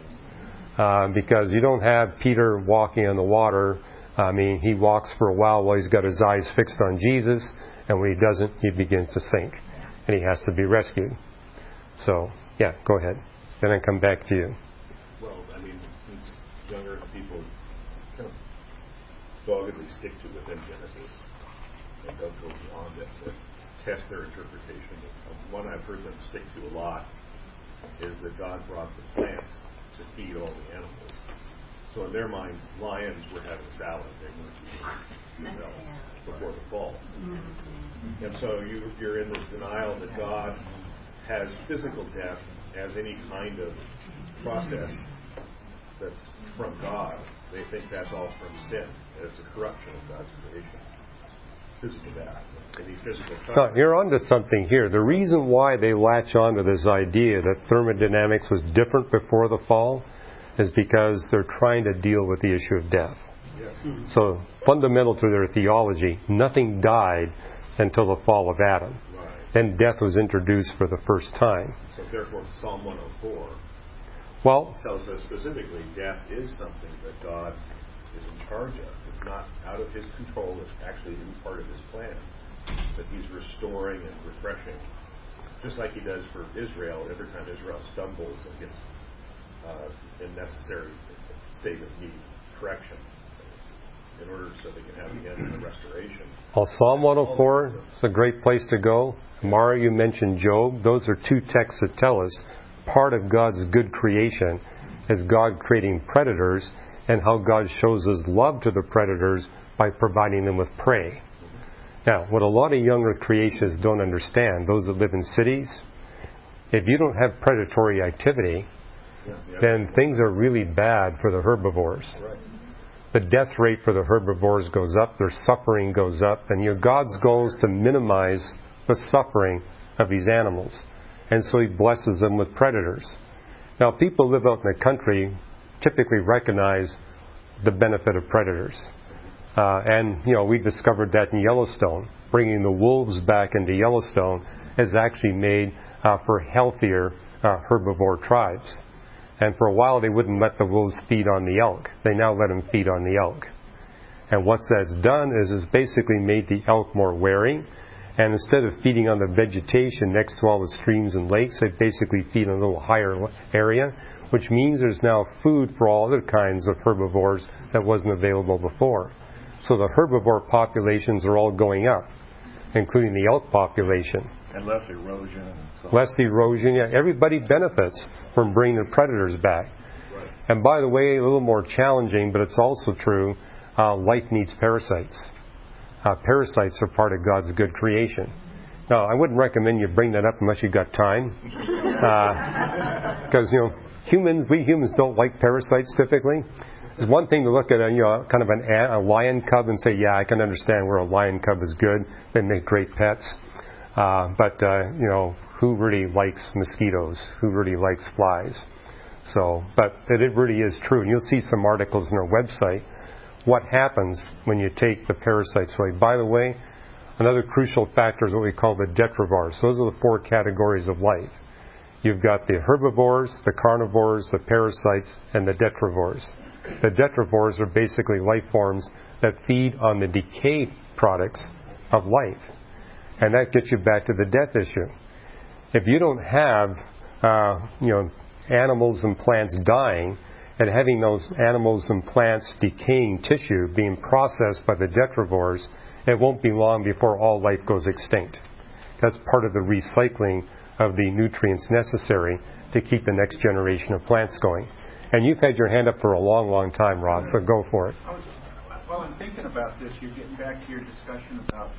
Because you don't have Peter walking on the water. I mean, he walks for a while he's got his eyes fixed on Jesus, and when he doesn't, he begins to sink, and he has to be rescued. So, yeah, go ahead. Then I come back to you. Well, I mean, since younger people kind of doggedly stick to within Genesis and don't go beyond it to test their interpretation, one I've heard them stick to a lot is that God brought the plants to feed all the animals. So in their minds, lions were having salad. They weren't eating themselves before the fall. Mm-hmm. And so you're in this denial that God has physical death as any kind of process that's from God. They think that's all from sin. That it's a corruption of God's creation. Physical death. Any physical suffering. No, you're onto something here. The reason why they latch on to this idea that thermodynamics was different before the fall is because they're trying to deal with the issue of death. Yes. So fundamental to their theology, nothing died until the fall of Adam. Right. Then death was introduced for the first time. So therefore, Psalm 104 tells us specifically death is something that God is in charge of. It's not out of His control. It's actually in part of His plan. That He's restoring and refreshing just like He does for Israel, every time Israel stumbles and gets in necessary state of need, correction, in order so they can have again the restoration. Well, Psalm 104 is a great place to go. Mara, you mentioned Job. Those are two texts that tell us part of God's good creation is God creating predators and how God shows His love to the predators by providing them with prey. Now, what a lot of young earth creationists don't understand, those that live in cities, if you don't have predatory activity, then things are really bad for the herbivores. The death rate for the herbivores goes up, their suffering goes up, and God's goal is to minimize the suffering of these animals. And so He blesses them with predators. Now, people who live out in the country typically recognize the benefit of predators. And we discovered that in Yellowstone. Bringing the wolves back into Yellowstone has actually made for healthier herbivore tribes. And for a while they wouldn't let the wolves feed on the elk. They now let them feed on the elk. And what that's done is it's basically made the elk more wary. And instead of feeding on the vegetation next to all the streams and lakes, they basically feed on a little higher area, which means there's now food for all other kinds of herbivores that wasn't available before. So the herbivore populations are all going up, including the elk population. And less erosion. And so less erosion, yeah. Everybody benefits from bringing the predators back. Right. And by the way, a little more challenging, but it's also true, life needs parasites. Parasites are part of God's good creation. Now, I wouldn't recommend you bring that up unless you've got time. Because, we humans don't like parasites typically. It's one thing to look at kind of a lion cub and say, yeah, I can understand where a lion cub is good. They make great pets. But who really likes mosquitoes? Who really likes flies? But it really is true. And you'll see some articles on our website. What happens when you take the parasites away? By the way, another crucial factor is what we call the detrivores. Those are the 4 categories of life. You've got the herbivores, the carnivores, the parasites, and the detrivores. The detrivores are basically life forms that feed on the decay products of life. And that gets you back to the death issue. If you don't have, animals and plants dying, and having those animals and plants decaying tissue being processed by the detrivores, it won't be long before all life goes extinct. That's part of the recycling of the nutrients necessary to keep the next generation of plants going. And you've had your hand up for a long, long time, Ross, so go for it. Well, in thinking about this, you're getting back to your discussion about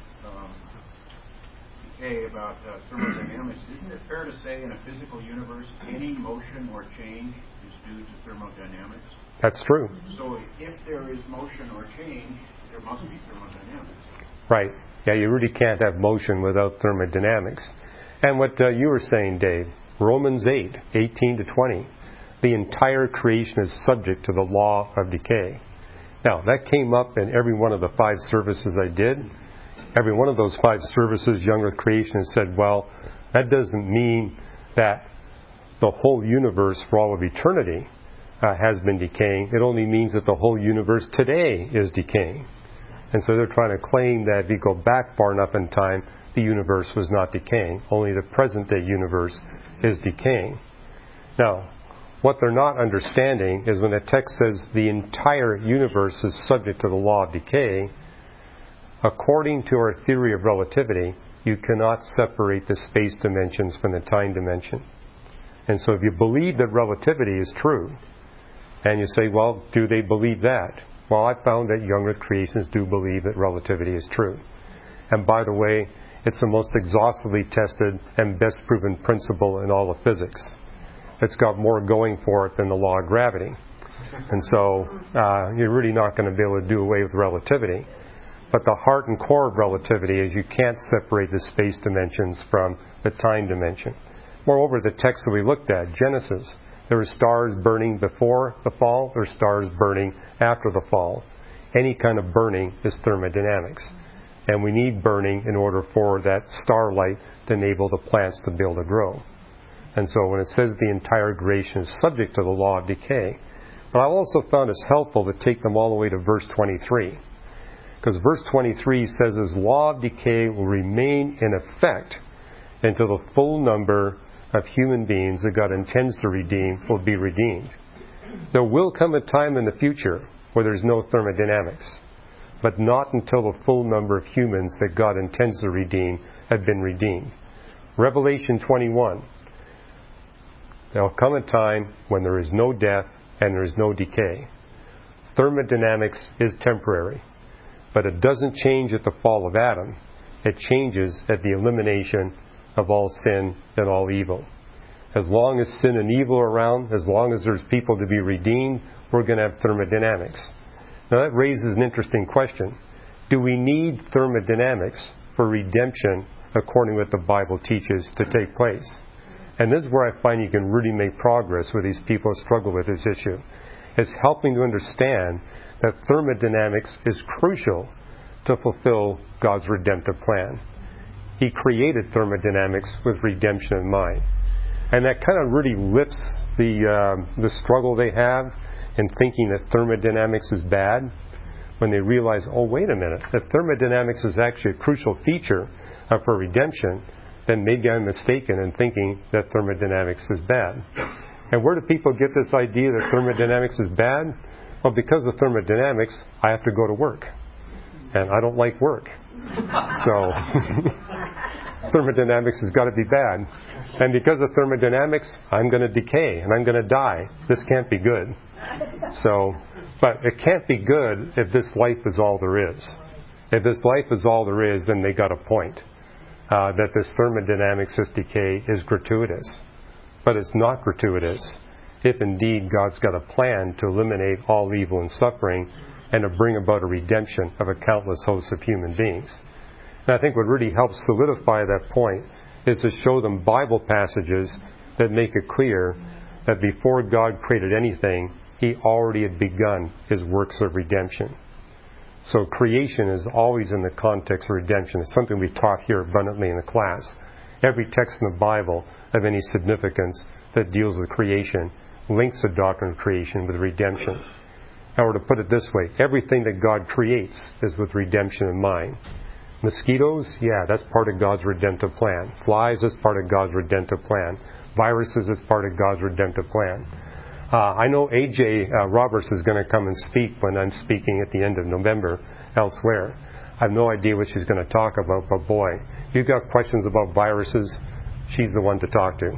decay, about thermodynamics. Isn't it fair to say in a physical universe, any motion or change is due to thermodynamics? That's true. So if there is motion or change, there must be thermodynamics. Right. Yeah, you really can't have motion without thermodynamics. And what you were saying, Dave, Romans 8, 18 to 20, the entire creation is subject to the law of decay. Now, that came up in every one of the 5 services I did. Every one of those 5 services, Young Earth Creationists said, well, that doesn't mean that the whole universe for all of eternity has been decaying. It only means that the whole universe today is decaying. And so they're trying to claim that if you go back far enough in time, the universe was not decaying. Only the present-day universe is decaying. Now, what they're not understanding is when the text says the entire universe is subject to the law of decay, according to our theory of relativity, you cannot separate the space dimensions from the time dimension. And so if you believe that relativity is true, and you say, well, do they believe that? Well, I found that Young Earth creationists do believe that relativity is true. And by the way, it's the most exhaustively tested and best proven principle in all of physics. It's got more going for it than the law of gravity. And so you're really not going to be able to do away with relativity. But the heart and core of relativity is you can't separate the space dimensions from the time dimension. Moreover, the text that we looked at, Genesis, there were stars burning before the fall, there were stars burning after the fall. Any kind of burning is thermodynamics. And we need burning in order for that starlight to enable the plants to be able to grow. And so when it says the entire creation is subject to the law of decay, but I also found it's helpful to take them all the way to verse 23. Because verse 23 says his law of decay will remain in effect until the full number of human beings that God intends to redeem will be redeemed. There will come a time in the future where there's no thermodynamics, but not until the full number of humans that God intends to redeem have been redeemed. Revelation 21. There will come a time when there is no death and there is no decay. Thermodynamics is temporary, but it doesn't change at the fall of Adam. It changes at the elimination of all sin and all evil. As long as sin and evil are around, as long as there's people to be redeemed, we're going to have thermodynamics. Now that raises an interesting question. Do we need thermodynamics for redemption according to what the Bible teaches to take place? And this is where I find you can really make progress with these people who struggle with this issue. It's helping to understand that thermodynamics is crucial to fulfill God's redemptive plan. He created thermodynamics with redemption in mind. And that kind of really lifts the struggle they have in thinking that thermodynamics is bad, when they realize, oh, wait a minute, if thermodynamics is actually a crucial feature for redemption, then maybe I'm mistaken in thinking that thermodynamics is bad. And where do people get this idea that thermodynamics is bad? Well, because of thermodynamics, I have to go to work. And I don't like work. So thermodynamics has got to be bad. And because of thermodynamics, I'm going to decay and I'm going to die. This can't be good. So, but it can't be good if this life is all there is. If this life is all there is, then they got a point. That this thermodynamics, this decay, is gratuitous. But it's not gratuitous if indeed God's got a plan to eliminate all evil and suffering and to bring about a redemption of a countless host of human beings. And I think what really helps solidify that point is to show them Bible passages that make it clear that before God created anything, He already had begun His works of redemption. So creation is always in the context of redemption. It's something we taught here abundantly in the class. Every text in the Bible of any significance that deals with creation links the doctrine of creation with redemption. Or to put it this way, everything that God creates is with redemption in mind. Mosquitoes, yeah, that's part of God's redemptive plan. Flies is part of God's redemptive plan. Viruses is part of God's redemptive plan. I know A.J. Roberts is going to come and speak when I'm speaking at the end of November elsewhere. I have no idea what she's going to talk about, but boy, if you've got questions about viruses, she's the one to talk to.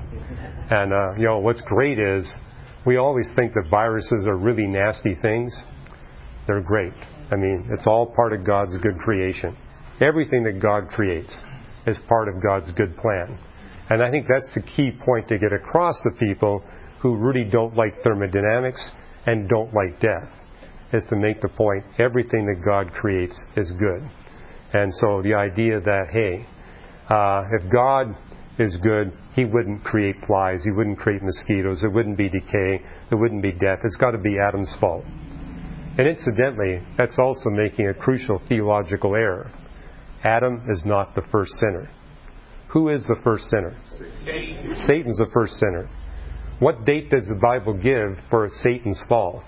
And, what's great is we always think that viruses are really nasty things. They're great. I mean, it's all part of God's good creation. Everything that God creates is part of God's good plan. And I think that's the key point to get across to people who really don't like thermodynamics and don't like death, is to make the point everything that God creates is good. And so the idea that, hey, if God is good, He wouldn't create flies, He wouldn't create mosquitoes, it wouldn't be decay, it wouldn't be death. It's got to be Adam's fault. And incidentally, that's also making a crucial theological error. Adam is not the first sinner. Who is the first sinner? Satan's the first sinner. What date does the Bible give for Satan's fall?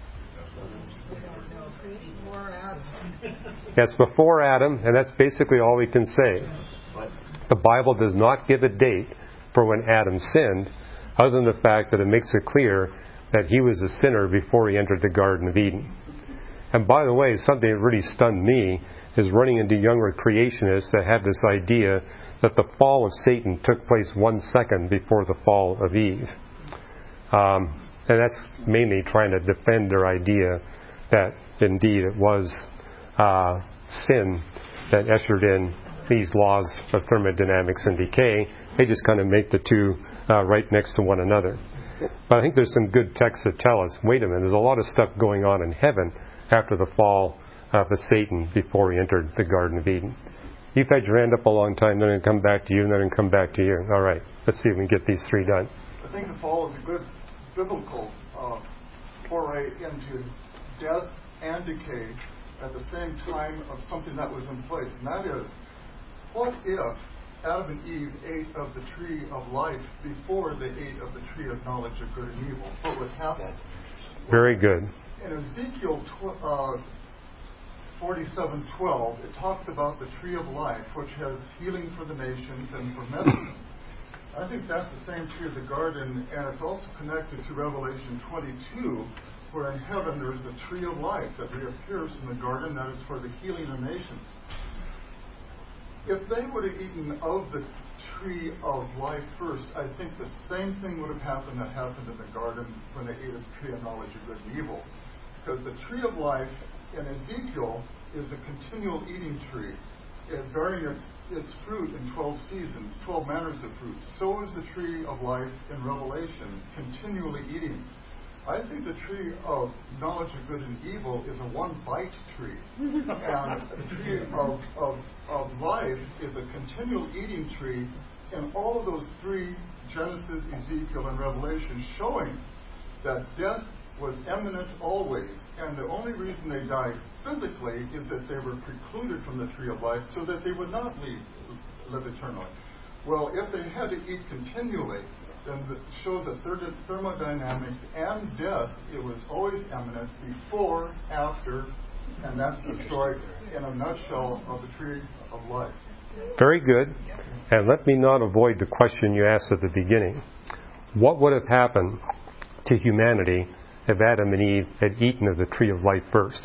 That's before Adam, and that's basically all we can say. The Bible does not give a date for when Adam sinned, other than the fact that it makes it clear that he was a sinner before he entered the Garden of Eden. And by the way, something that really stunned me is running into younger creationists that have this idea that the fall of Satan took place 1 second before the fall of Eve. And that's mainly trying to defend their idea that indeed it was sin that ushered in these laws of thermodynamics and decay. They just kind of make the two right next to one another. But I think there's some good texts that tell us, wait a minute, there's a lot of stuff going on in heaven after the fall of Satan before he entered the Garden of Eden. You've had your hand up a long time, then it'll come back to you, and then it'll come back to you. All right, let's see if we can get these three done. I think the fall is a good biblical foray into death and decay at the same time of something that was in place. And that is, what if Adam and Eve ate of the tree of life before they ate of the tree of knowledge of good and evil? What would happen? Very good. In Ezekiel 47:12, it talks about the tree of life, which has healing for the nations and for medicine. I think that's the same tree of the garden, and it's also connected to Revelation 22, where in heaven there is the tree of life that reappears in the garden that is for the healing of nations. If they would have eaten of the tree of life first, I think the same thing would have happened that happened in the garden when they ate of the tree of knowledge of good and evil. Because the tree of life in Ezekiel is a continual eating tree, bearing its fruit in 12 seasons, 12 manners of fruit. So is the tree of life in Revelation, continually eating. I think the tree of knowledge of good and evil is a one-bite tree. And the tree of life is a continual eating tree in all of those three, Genesis, Ezekiel, and Revelation, showing that death was imminent always. And the only reason they died physically is that they were precluded from the tree of life so that they would not live eternally. Well, if they had to eat continually, then it shows that thermodynamics and death, it was always imminent, before, after, and that's the story in a nutshell of the tree of life. Very good. And let me not avoid the question you asked at the beginning. What would have happened to humanity if Adam and Eve had eaten of the tree of life first?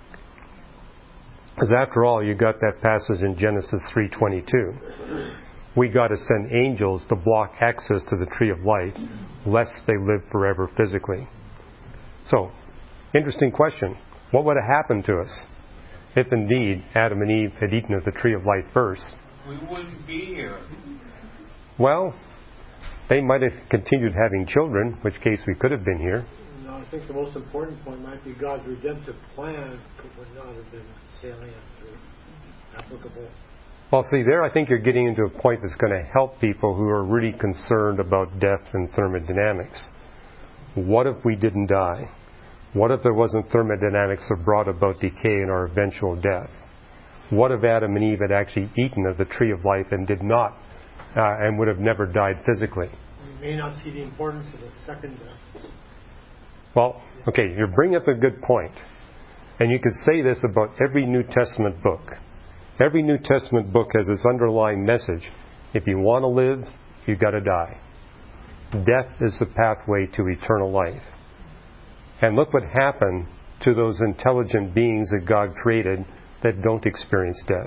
Because after all, you got that passage in Genesis 3:22. We got to send angels to block access to the tree of life, lest they live forever physically. So, interesting question. What would have happened to us if indeed Adam and Eve had eaten of the tree of life first? We wouldn't be here. Well, they might have continued having children, in which case we could have been here. No, I think the most important point might be God's redemptive plan would not have been salient or applicable. Well, see, there I think you're getting into a point that's going to help people who are really concerned about death and thermodynamics. What if we didn't die? What if there wasn't thermodynamics that brought about decay and our eventual death? What if Adam and Eve had actually eaten of the tree of life and did not, and would have never died physically? We may not see the importance of the second death. Well, okay, you're bringing up a good point. And you could say this about every New Testament book. Every New Testament book has this underlying message. If you want to live, you've got to die. Death is the pathway to eternal life. And look what happened to those intelligent beings that God created that don't experience death.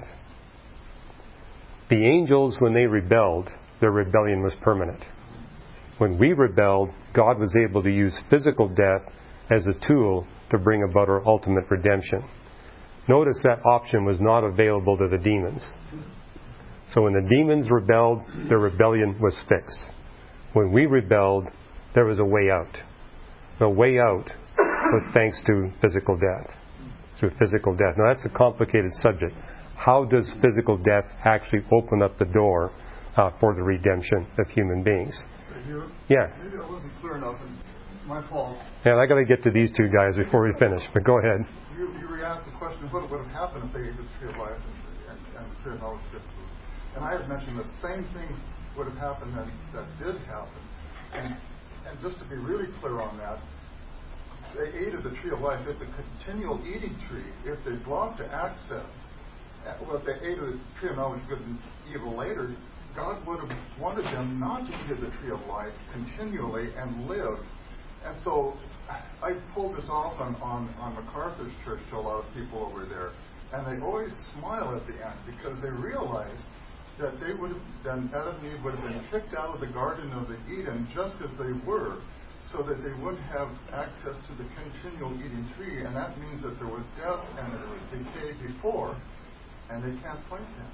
The angels, when they rebelled, their rebellion was permanent. When we rebelled, God was able to use physical death as a tool to bring about our ultimate redemption. Notice that option was not available to the demons. So when the demons rebelled, their rebellion was fixed. When we rebelled, there was a way out. The way out was thanks to physical death. Through physical death. Now that's a complicated subject. How does physical death actually open up the door for the redemption of human beings? Yeah. Maybe I wasn't clear enough, and my fault. And I got to get to these two guys before we finish, but go ahead. You asked the question of what would have happened if they ate the tree of life and the tree of knowledge of good and evil. And I had mentioned the same thing would have happened that did happen. And just to be really clear on that, they ate of the tree of life. It's a continual eating tree. If they blocked the access, well, if they ate of the tree of knowledge of good and evil later, God would have wanted them not to eat of the tree of life continually and live. And so I pulled this off on MacArthur's church to a lot of people over there. And they always smile at the end because they realize that they would have, then Adam and Eve would have been kicked out of the Garden of Eden just as they were, so that they wouldn't have access to the continual eating tree. And that means that there was death and there was decay before, and they can't fight that.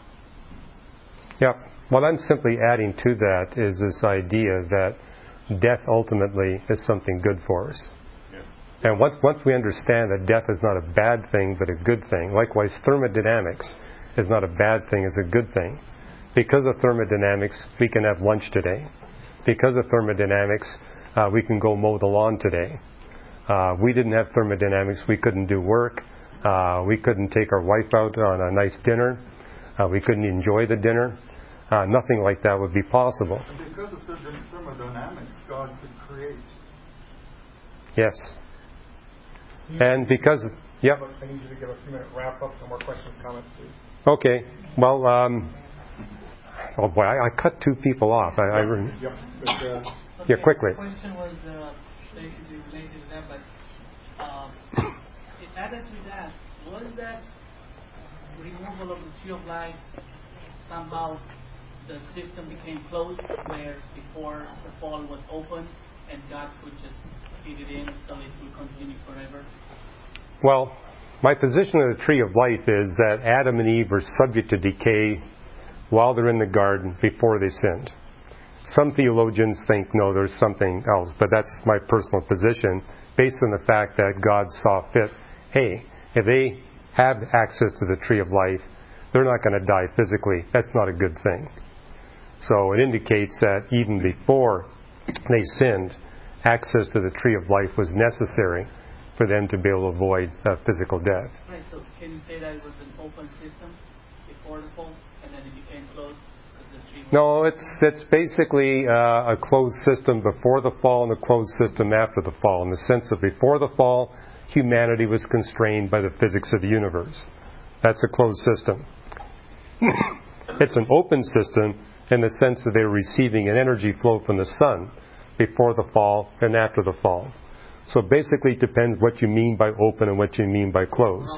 Yeah. What I'm simply adding to that is this idea that death ultimately is something good for us. Yeah. And once we understand that death is not a bad thing but a good thing, likewise thermodynamics is not a bad thing, it's a good thing. Because of thermodynamics, we can have lunch today. Because of thermodynamics, we can go mow the lawn today. We didn't have thermodynamics, we couldn't do work. We couldn't take our wife out on a nice dinner. We couldn't enjoy the dinner. Nothing like that would be possible. And because of thermodynamics, God could create. Yes. And because... Yep. I need you to give a few-minute wrap-up. No more questions, comments, please. Okay. Well, Oh boy, I cut two people off. Yep. Yeah, quickly. The question was basically related to that, but added to that, was that removal of the tree of life somehow the system became closed, where before the fall was open and God could just feed it in so it will continue forever? Well, my position on the tree of life is that Adam and Eve were subject to decay while they're in the garden before they sinned. Some theologians think, no, there's something else, but that's my personal position based on the fact that God saw fit, hey, if they have access to the tree of life, they're not going to die physically. That's not a good thing. So it indicates that even before they sinned, access to the tree of life was necessary for them to be able to avoid physical death. Right, so can you say that it was an open system before the fall and then it became closed? No, it's basically a closed system before the fall and a closed system after the fall, in the sense that before the fall, humanity was constrained by the physics of the universe. That's a closed system. It's an open system in the sense that they were receiving an energy flow from the sun before the fall and after the fall. So basically it depends what you mean by open and what you mean by closed.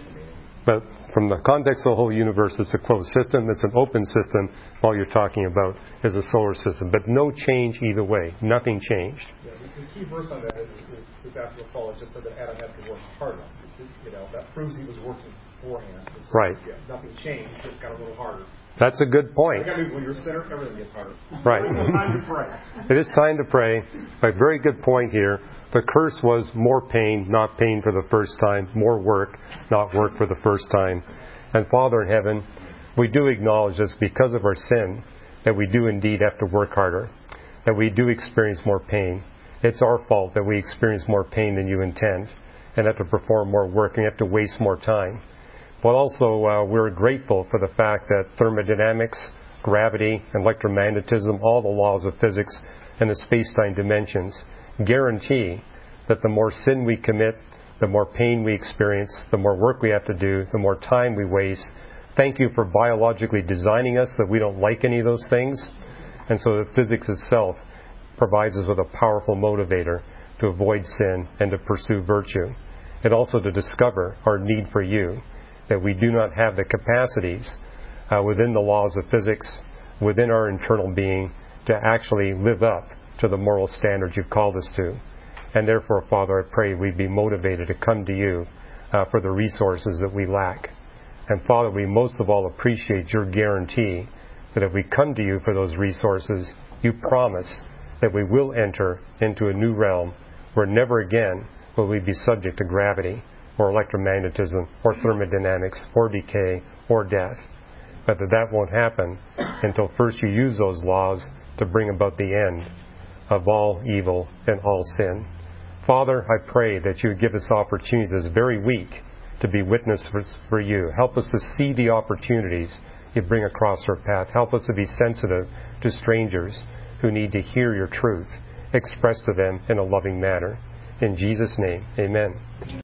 But from the context of the whole universe, it's a closed system. It's an open system. All you're talking about is a solar system. But no change either way. Nothing changed. Yeah, the key verse on that is after the fall. It just said that Adam had to work harder. That proves he was working beforehand. Right. Yeah, nothing changed. Just got a little harder. That's a good point. When you're a sinner, everything gets harder. Right. It's time to pray. It is time to pray. A very good point here. The curse was more pain, not pain for the first time. More work, not work for the first time. And Father in heaven, we do acknowledge this because of our sin, that we do indeed have to work harder, that we do experience more pain. It's our fault that we experience more pain than you intend, and have to perform more work, and have to waste more time. But also, we're grateful for the fact that thermodynamics, gravity, electromagnetism, all the laws of physics and the space-time dimensions guarantee that the more sin we commit, the more pain we experience, the more work we have to do, the more time we waste. Thank you for biologically designing us so that we don't like any of those things. And so that physics itself provides us with a powerful motivator to avoid sin and to pursue virtue. And also to discover our need for you, that we do not have the capacities within the laws of physics, within our internal being, to actually live up to the moral standards you've called us to. And therefore, Father, I pray we be motivated to come to you for the resources that we lack. And Father, we most of all appreciate your guarantee that if we come to you for those resources, you promise that we will enter into a new realm where never again will we be subject to gravity or electromagnetism or thermodynamics or decay or death. But that won't happen until first you use those laws to bring about the end of all evil and all sin. Father, I pray that you would give us opportunities this very week to be witnesses for you. Help us to see the opportunities you bring across our path. Help us to be sensitive to strangers who need to hear your truth expressed to them in a loving manner. In Jesus' name, amen.